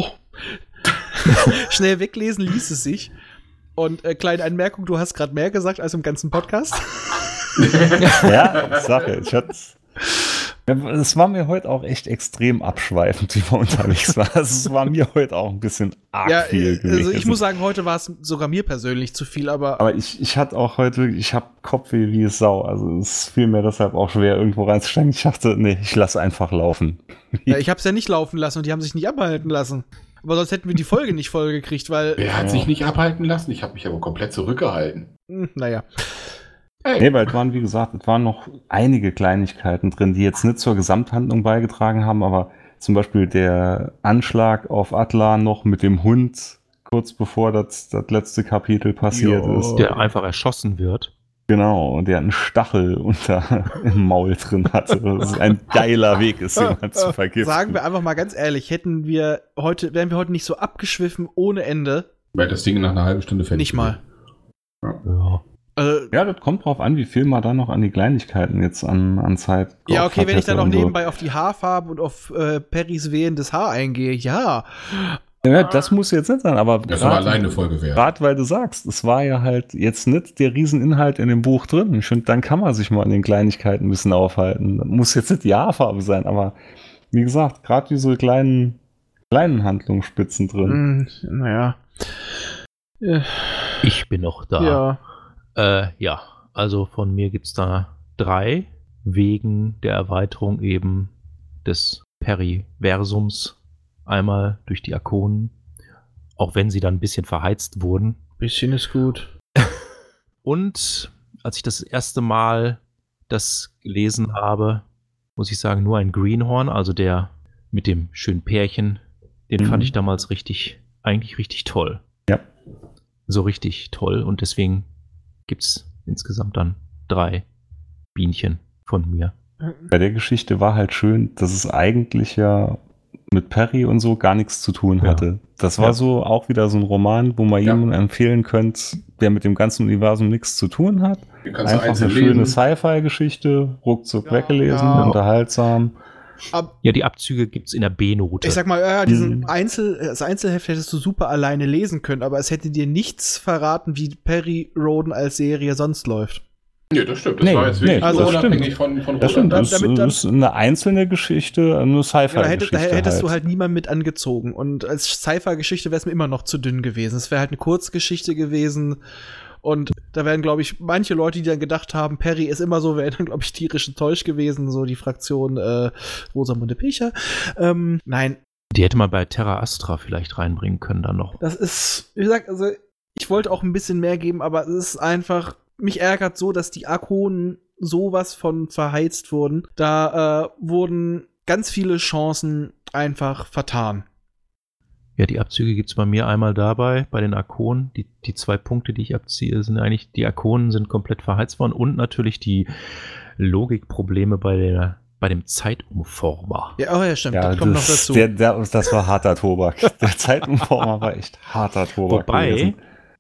Schnell weglesen ließ es sich. Und äh, kleine Anmerkung, du hast gerade mehr gesagt als im ganzen Podcast. ja, Sache. Ich hatte, es war mir heute auch echt extrem abschweifend, wie wir unterwegs waren. Also es war mir heute auch ein bisschen arg ja, viel äh, gewesen. also ich muss sagen, heute war es sogar mir persönlich zu viel, aber, Aber ich, ich hatte auch heute wirklich, ich habe Kopfweh wie es Sau. Also es fiel mir deshalb auch schwer, irgendwo reinzusteigen. Ich dachte, nee, ich lasse einfach laufen. äh, ich habe es ja nicht laufen lassen und die haben sich nicht abhalten lassen. Aber sonst hätten wir die Folge nicht voll gekriegt, weil, Wer hat Ja. sich nicht abhalten lassen? Ich habe mich aber komplett zurückgehalten. mh, naja. Nee, weil es waren, wie gesagt, es waren noch einige Kleinigkeiten drin, die jetzt nicht zur Gesamthandlung beigetragen haben, aber zum Beispiel der Anschlag auf Atlan noch mit dem Hund, kurz bevor das, das letzte Kapitel passiert Jo. ist. Der einfach erschossen wird. Genau, und der einen Stachel unter im Maul drin hatte. Das ist ein geiler Weg, ist jemand zu vergiften. Sagen wir einfach mal ganz ehrlich, hätten wir heute, wären wir heute nicht so abgeschwiffen ohne Ende. Weil das Ding nach einer halben Stunde fertig Nicht mal. Ja. Also, Ja, das kommt drauf an, wie viel man da noch an die Kleinigkeiten jetzt an, an Zeit ja, okay, geopfert wenn ich dann hätte auch und so. nebenbei auf die Haarfarbe und auf äh, Perrys wehendes Haar eingehe, ja. Ja, das muss jetzt nicht sein, aber Das war gerade- alleine eine Folge wert. Gerade weil du sagst, es war ja halt jetzt nicht der Rieseninhalt in dem Buch drin. Ich finde, dann kann man sich mal an den Kleinigkeiten ein bisschen aufhalten. Das muss jetzt nicht die Haarfarbe sein, aber wie gesagt, gerade diese kleinen, kleinen Handlungsspitzen drin. Hm, naja. Äh, Ich bin noch da. ja. Äh, ja, also von mir gibt's da drei. wegen der Erweiterung eben des Periversums einmal durch die Arkonen, auch wenn sie dann ein bisschen verheizt wurden. Bisschen ist gut. Und als ich das erste Mal das gelesen habe, muss ich sagen, nur ein Greenhorn, also der mit dem schönen Pärchen, den Mhm. fand ich damals richtig, eigentlich richtig toll. Ja. So richtig toll und deswegen gibt es insgesamt dann drei Bienchen von mir. Bei der Geschichte war halt schön, dass es eigentlich ja mit Perry und so gar nichts zu tun Ja. hatte. Das war Ja. so auch wieder so ein Roman, wo man Ja. jemandem empfehlen könnt, der mit dem ganzen Universum nichts zu tun hat. Den kannst du Einfach einzeln eine schöne lesen. Sci-Fi-Geschichte, ruckzuck Ja, weggelesen, ja. unterhaltsam. Ab, Ja, die Abzüge gibt es in der B-Note. ich sag mal, ja, diesen Mhm. Einzel, das Einzelheft hättest du super alleine lesen können, aber es hätte dir nichts verraten, wie Perry Roden als Serie sonst läuft. Nee, das stimmt. Das Nee, war jetzt nee, wirklich also nur das unabhängig stimmt. von, von Das stimmt, Roland. das, damit dann- ist eine einzelne Geschichte, eine Ja, da, Sci-Fi-Geschichte. hätte, da hättest halt. du halt niemand mit angezogen. Und als Sci-Fi-Geschichte wäre es mir immer noch zu dünn gewesen. Es wäre halt eine Kurzgeschichte gewesen. Und da wären, glaube ich, manche Leute, die dann gedacht haben, Perry ist immer so, wären dann, glaube ich, tierisch enttäuscht gewesen. So die Fraktion äh, Rosamunde Pilcher. Ähm, nein, Die hätte man bei Terra Astra vielleicht reinbringen können dann noch. das ist, wie gesagt, also ich wollte auch ein bisschen mehr geben, aber es ist einfach, mich ärgert so, dass die Arkonen sowas von verheizt wurden. Da äh, wurden ganz viele Chancen einfach vertan. Ja, die Abzüge gibt es bei mir einmal dabei, bei den Arkonen. Die, die zwei Punkte, die ich abziehe, sind eigentlich, die Arkonen sind komplett verheizt worden und natürlich die Logikprobleme bei, der, bei dem Zeitumformer. Ja, oh ja, stimmt, Ja, das kommt noch das, dazu. der, der, das war harter Tobak. Der Zeitumformer war echt harter Tobak Wobei, gewesen.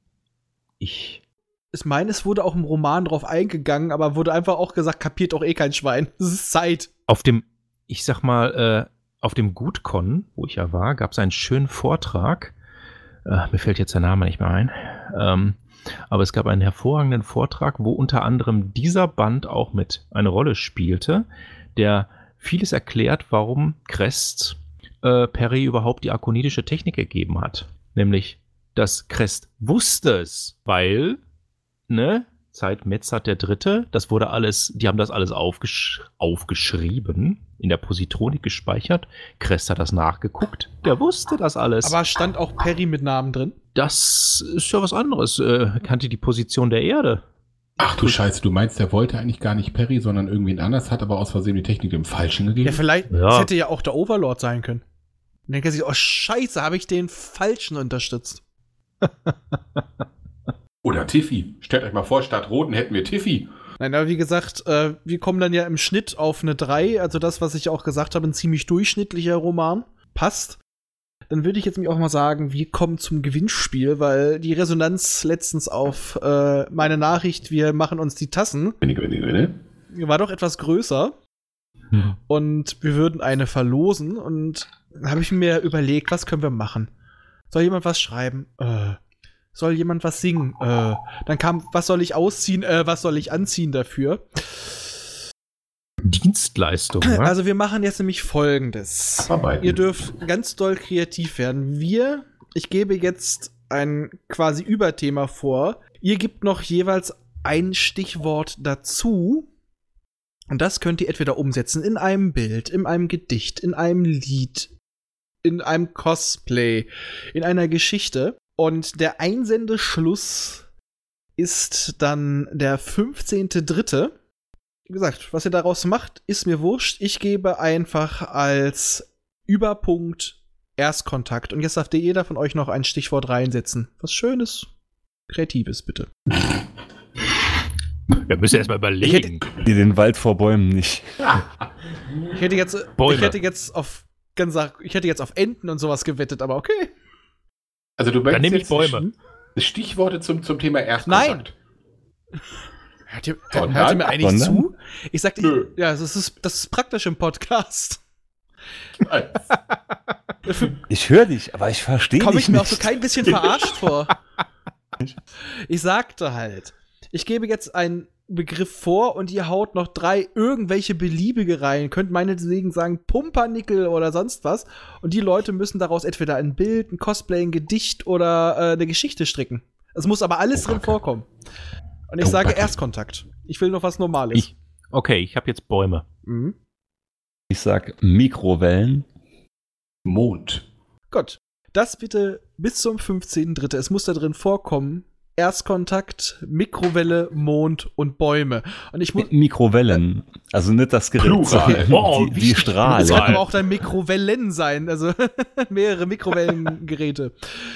ich, Ich meine, es wurde auch im Roman drauf eingegangen, aber wurde einfach auch gesagt, kapiert doch eh kein Schwein. Das ist Zeit. auf dem, ich sag mal, äh, auf dem Gutkon, wo ich ja war, gab es einen schönen Vortrag. Äh, mir fällt jetzt der Name nicht mehr ein. Ähm, aber es gab einen hervorragenden Vortrag, wo unter anderem dieser Band auch mit eine Rolle spielte, der vieles erklärt, warum Crest äh, Perry überhaupt die arkonitische Technik gegeben hat. Nämlich, dass Crest wusste es, weil, ne, Zeit Metzert der Dritte, das wurde alles, die haben das alles aufgesch aufgeschrieben, in der Positronik gespeichert. Crest hat das nachgeguckt, der wusste das alles. Aber stand auch Perry mit Namen drin? Das ist ja was anderes. Äh, kannte die Position der Erde. Ach du Scheiße, du meinst, der wollte eigentlich gar nicht Perry, sondern irgendwen anders, hat aber aus Versehen die Technik dem Falschen gegeben? Ja, vielleicht, Ja. das hätte ja auch der Overlord sein können. Dann denkt er sich, oh Scheiße, habe ich den Falschen unterstützt. Oder Tiffy. Stellt euch mal vor, statt Roten hätten wir Tiffy. Nein, aber wie gesagt, äh, wir kommen dann ja im Schnitt auf eine drei, also das, was ich auch gesagt habe, ein ziemlich durchschnittlicher Roman. Passt. Dann würde ich jetzt mich auch mal sagen, wir kommen zum Gewinnspiel, weil die Resonanz letztens auf äh, meine Nachricht, wir machen uns die Tassen, Gewinne, gewinne, gewinne. war doch etwas größer. Hm. Und wir würden eine verlosen. Und dann habe ich mir überlegt, was können wir machen? Soll jemand was schreiben? Äh, soll jemand was singen? Äh, dann kam, was soll ich ausziehen? Äh, was soll ich anziehen dafür? Dienstleistung. Ne? Also wir machen jetzt nämlich Folgendes. Arbeiten. Ihr dürft ganz doll kreativ werden. Wir, ich gebe jetzt ein quasi Überthema vor. Ihr gebt noch jeweils ein Stichwort dazu. Und das könnt ihr entweder umsetzen in einem Bild, in einem Gedicht, in einem Lied, in einem Cosplay, in einer Geschichte. Und der Einsendeschluss ist dann der fünfzehnte dritte Wie gesagt, was ihr daraus macht, ist mir wurscht. Ich gebe einfach als Überpunkt Erstkontakt. Und jetzt darf jeder von euch noch ein Stichwort reinsetzen. Was Schönes, Kreatives, bitte. Wir müssen erstmal überlegen. Die den Wald vor Bäumen nicht. Ich hätte jetzt, Bäume. ich hätte jetzt auf ganz, ich hätte jetzt auf Enten und sowas gewettet, aber okay. Also du Dann möchtest nehme ich jetzt Bäume. Stichworte zum, zum Thema Erstkontakt. Hört ihr, Sondern? hört ihr mir eigentlich Sondern? zu? Ich sagte, Nö. ja, das ist, das ist praktisch im Podcast. Nein. Ich höre dich, aber ich verstehe dich Komme ich mir auch nicht. so kein bisschen verarscht vor. Ich sagte halt, ich gebe jetzt einen Begriff vor und ihr haut noch drei irgendwelche beliebige rein. Könnt meinetwegen sagen Pumpernickel oder sonst was. Und die Leute müssen daraus entweder ein Bild, ein Cosplay, ein Gedicht oder äh, eine Geschichte stricken. Es muss aber alles drin vorkommen. Und ich sage Pumpernickel. Erstkontakt. Ich will noch was Normales. Ich, Okay, ich habe jetzt Bäume. Mhm. Ich sag Mikrowellen. Mond. Gut. Das bitte bis zum fünfzehnten dritten Es muss da drin vorkommen. Erstkontakt, Mikrowelle, Mond und Bäume. Und ich muss. Mikrowellen. Also nicht das Gerät, Plural. sondern Oh, die, die wichtig. Strahle. Es kann aber auch dann Mikrowellen sein, also mehrere Mikrowellengeräte.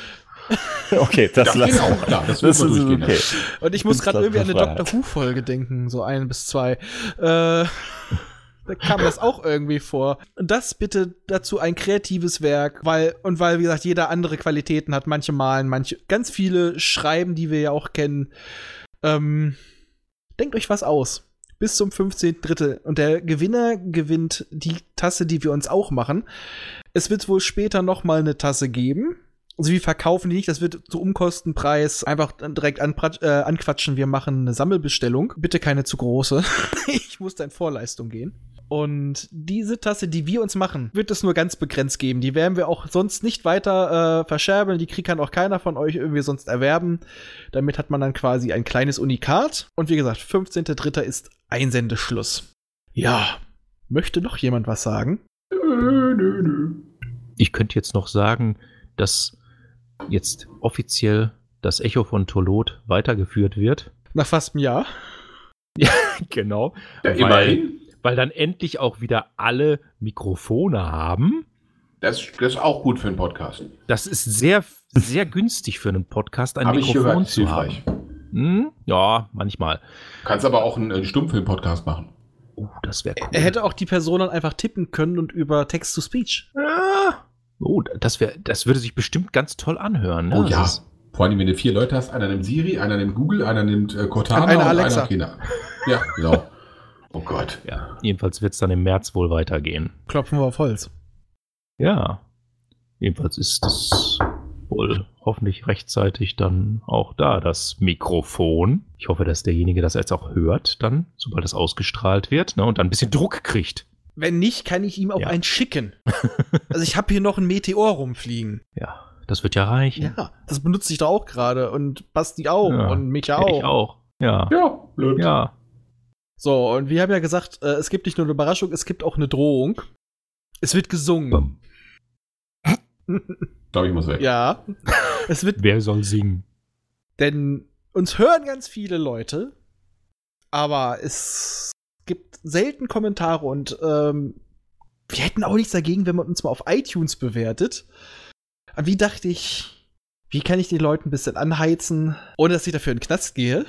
Okay, das Das lassen geht auch, klar. Das Das müssen wir ist durchgehen. okay. Und ich muss Find's gerade grad irgendwie an eine befreit. Doctor Who-Folge denken, so ein bis zwei. Äh, da kam das auch irgendwie vor. Und das bitte dazu ein kreatives Werk, weil, und weil, wie gesagt, jeder andere Qualitäten hat. Manche malen, manche, ganz viele schreiben, die wir ja auch kennen. Ähm, denkt euch was aus. Bis zum fünfzehnten dritten Und der Gewinner gewinnt die Tasse, die wir uns auch machen. Es wird wohl später noch mal eine Tasse geben. Also wir verkaufen die nicht, das wird zu Umkostenpreis einfach dann direkt anprat- äh, anquatschen. Wir machen eine Sammelbestellung. Bitte keine zu große. Ich muss da in Vorleistung gehen. Und diese Tasse, die wir uns machen, wird es nur ganz begrenzt geben. Die werden wir auch sonst nicht weiter äh, verscherbeln. Die kriegt kann auch keiner von euch irgendwie sonst erwerben. Damit hat man dann quasi ein kleines Unikat. Und wie gesagt, fünfzehnten dritten ist Einsendeschluss. Ja, möchte noch jemand was sagen? Nö, nö, nö. Ich könnte jetzt noch sagen, dass jetzt offiziell das Echo von Tolot weitergeführt wird. Nach fast einem Jahr. Ja, genau. Ja, weil, immerhin. weil dann endlich auch wieder alle Mikrofone haben. Das, das ist auch gut für einen Podcast. Das ist sehr, sehr günstig für einen Podcast, ein Habe ich Mikrofon gehört, zu haben. hilfreich. Hm? Ja, manchmal. Kannst aber auch einen, einen Stummfilm-Podcast machen. Oh, das wäre cool. Er hätte auch die Person dann einfach tippen können und über Text-to-Speech. Ja. Oh, das, wär, das würde sich bestimmt ganz toll anhören. Ne? Oh ja. Das ist- Vor allem, wenn du vier Leute hast, einer nimmt Siri, einer nimmt Google, einer nimmt äh, Cortana Einer und Alexa. einer Kinder. Ja, genau. Oh Gott. Ja, jedenfalls wird es dann im März wohl weitergehen. Klopfen wir auf Holz. Ja, jedenfalls ist es wohl hoffentlich rechtzeitig dann auch da, das Mikrofon. Ich hoffe, dass derjenige das jetzt auch hört, dann, sobald das ausgestrahlt wird, ne, und dann ein bisschen Druck kriegt. Wenn nicht, kann ich ihm auch Ja. einen schicken. Also ich habe hier noch ein Meteor rumfliegen. Ja, das wird ja reichen. Ja, das benutze ich da auch gerade und Basti auch Ja, und Micha Ich auch. auch. Ja. Ja, blöd. Ja. So, und wir haben ja gesagt, äh, es gibt nicht nur eine Überraschung, es gibt auch eine Drohung. Es wird gesungen. Ich glaube, ich muss weg. Ja. Es wird, Wer soll singen? denn uns hören ganz viele Leute, aber es gibt selten Kommentare und ähm, wir hätten auch nichts dagegen, wenn man uns mal auf iTunes bewertet. Und wie dachte ich, wie kann ich die Leute ein bisschen anheizen, ohne dass ich dafür in den Knast gehe?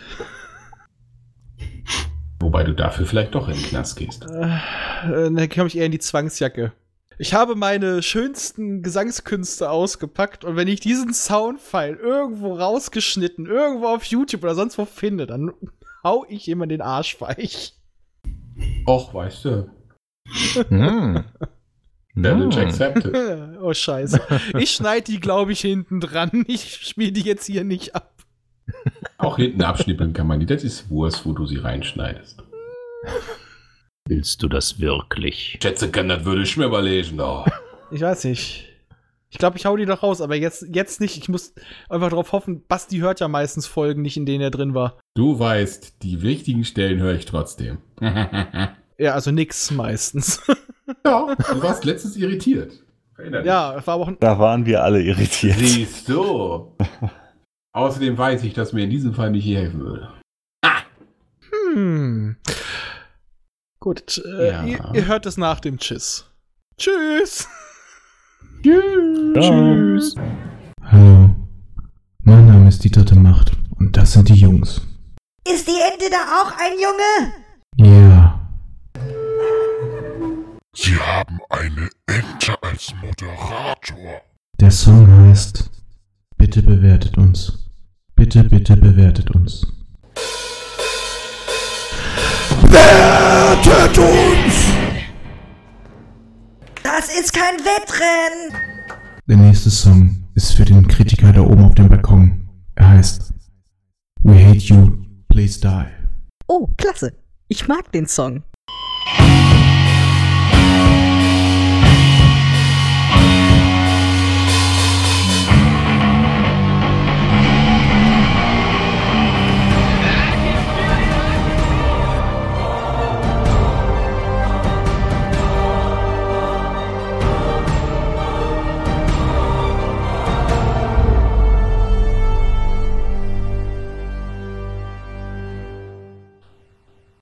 Wobei du dafür vielleicht doch in den Knast gehst. Äh, dann komme ich eher in die Zwangsjacke. Ich habe meine schönsten Gesangskünste ausgepackt und wenn ich diesen Soundfile irgendwo rausgeschnitten, irgendwo auf YouTube oder sonst wo finde, dann hau ich jemand den Arsch weich. Och, weißt du. Hm. Challenge Hm. accepted. Oh, scheiße. Ich schneide die, glaube ich, hinten dran. Ich spiele die jetzt hier nicht ab. Auch hinten abschnippeln kann man die. Das ist Wurst, wo du sie reinschneidest. Willst du das wirklich? Ich schätze, kann das würde ich mir überlegen. Oh. Ich weiß nicht. Ich glaube, ich hau die doch raus, aber jetzt, jetzt nicht. Ich muss einfach darauf hoffen, Basti hört ja meistens Folgen nicht, in denen er drin war. Du weißt, die wichtigen Stellen höre ich trotzdem. Ja, also nix meistens. Ja, du warst letztens irritiert. Erinner dich. Ja, es war aber auch ein. Da waren wir alle irritiert. Siehst du. Außerdem weiß ich, dass mir in diesem Fall Michi helfen würde. Hm. Gut, äh, Ja. ihr, ihr hört es nach dem Tschüss. Tschüss! Tschüss. Hallo, mein Name ist die dritte Macht und das sind die Jungs. Ist die Ente da auch ein Junge? Ja, Sie haben eine Ente als Moderator. der Song heißt Bitte bewertet uns. Bitte, bitte bewertet uns. Wertet uns! Das ist kein Wettrennen. Der nächste Song ist für den Kritiker da oben auf dem Balkon. Er heißt We Hate You, Please Die. Oh, klasse. Ich mag den Song.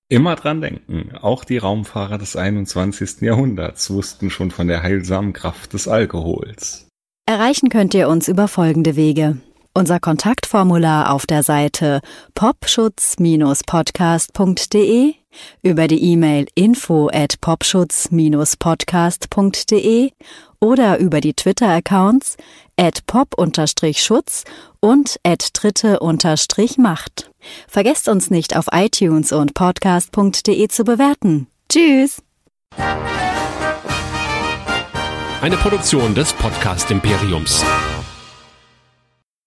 Immer dran denken, auch die Raumfahrer des einundzwanzigsten Jahrhunderts wussten schon von der heilsamen Kraft des Alkohols. Erreichen könnt ihr uns über folgende Wege. Unser Kontaktformular auf der Seite popschutz podcast punkt de, über die E-Mail info at popschutz podcast punkt de oder über die Twitter-Accounts at pop-schutz und at dritte-macht. Vergesst uns nicht auf iTunes und podcast punkt de zu bewerten. Tschüss! Eine Produktion des Podcast Imperiums.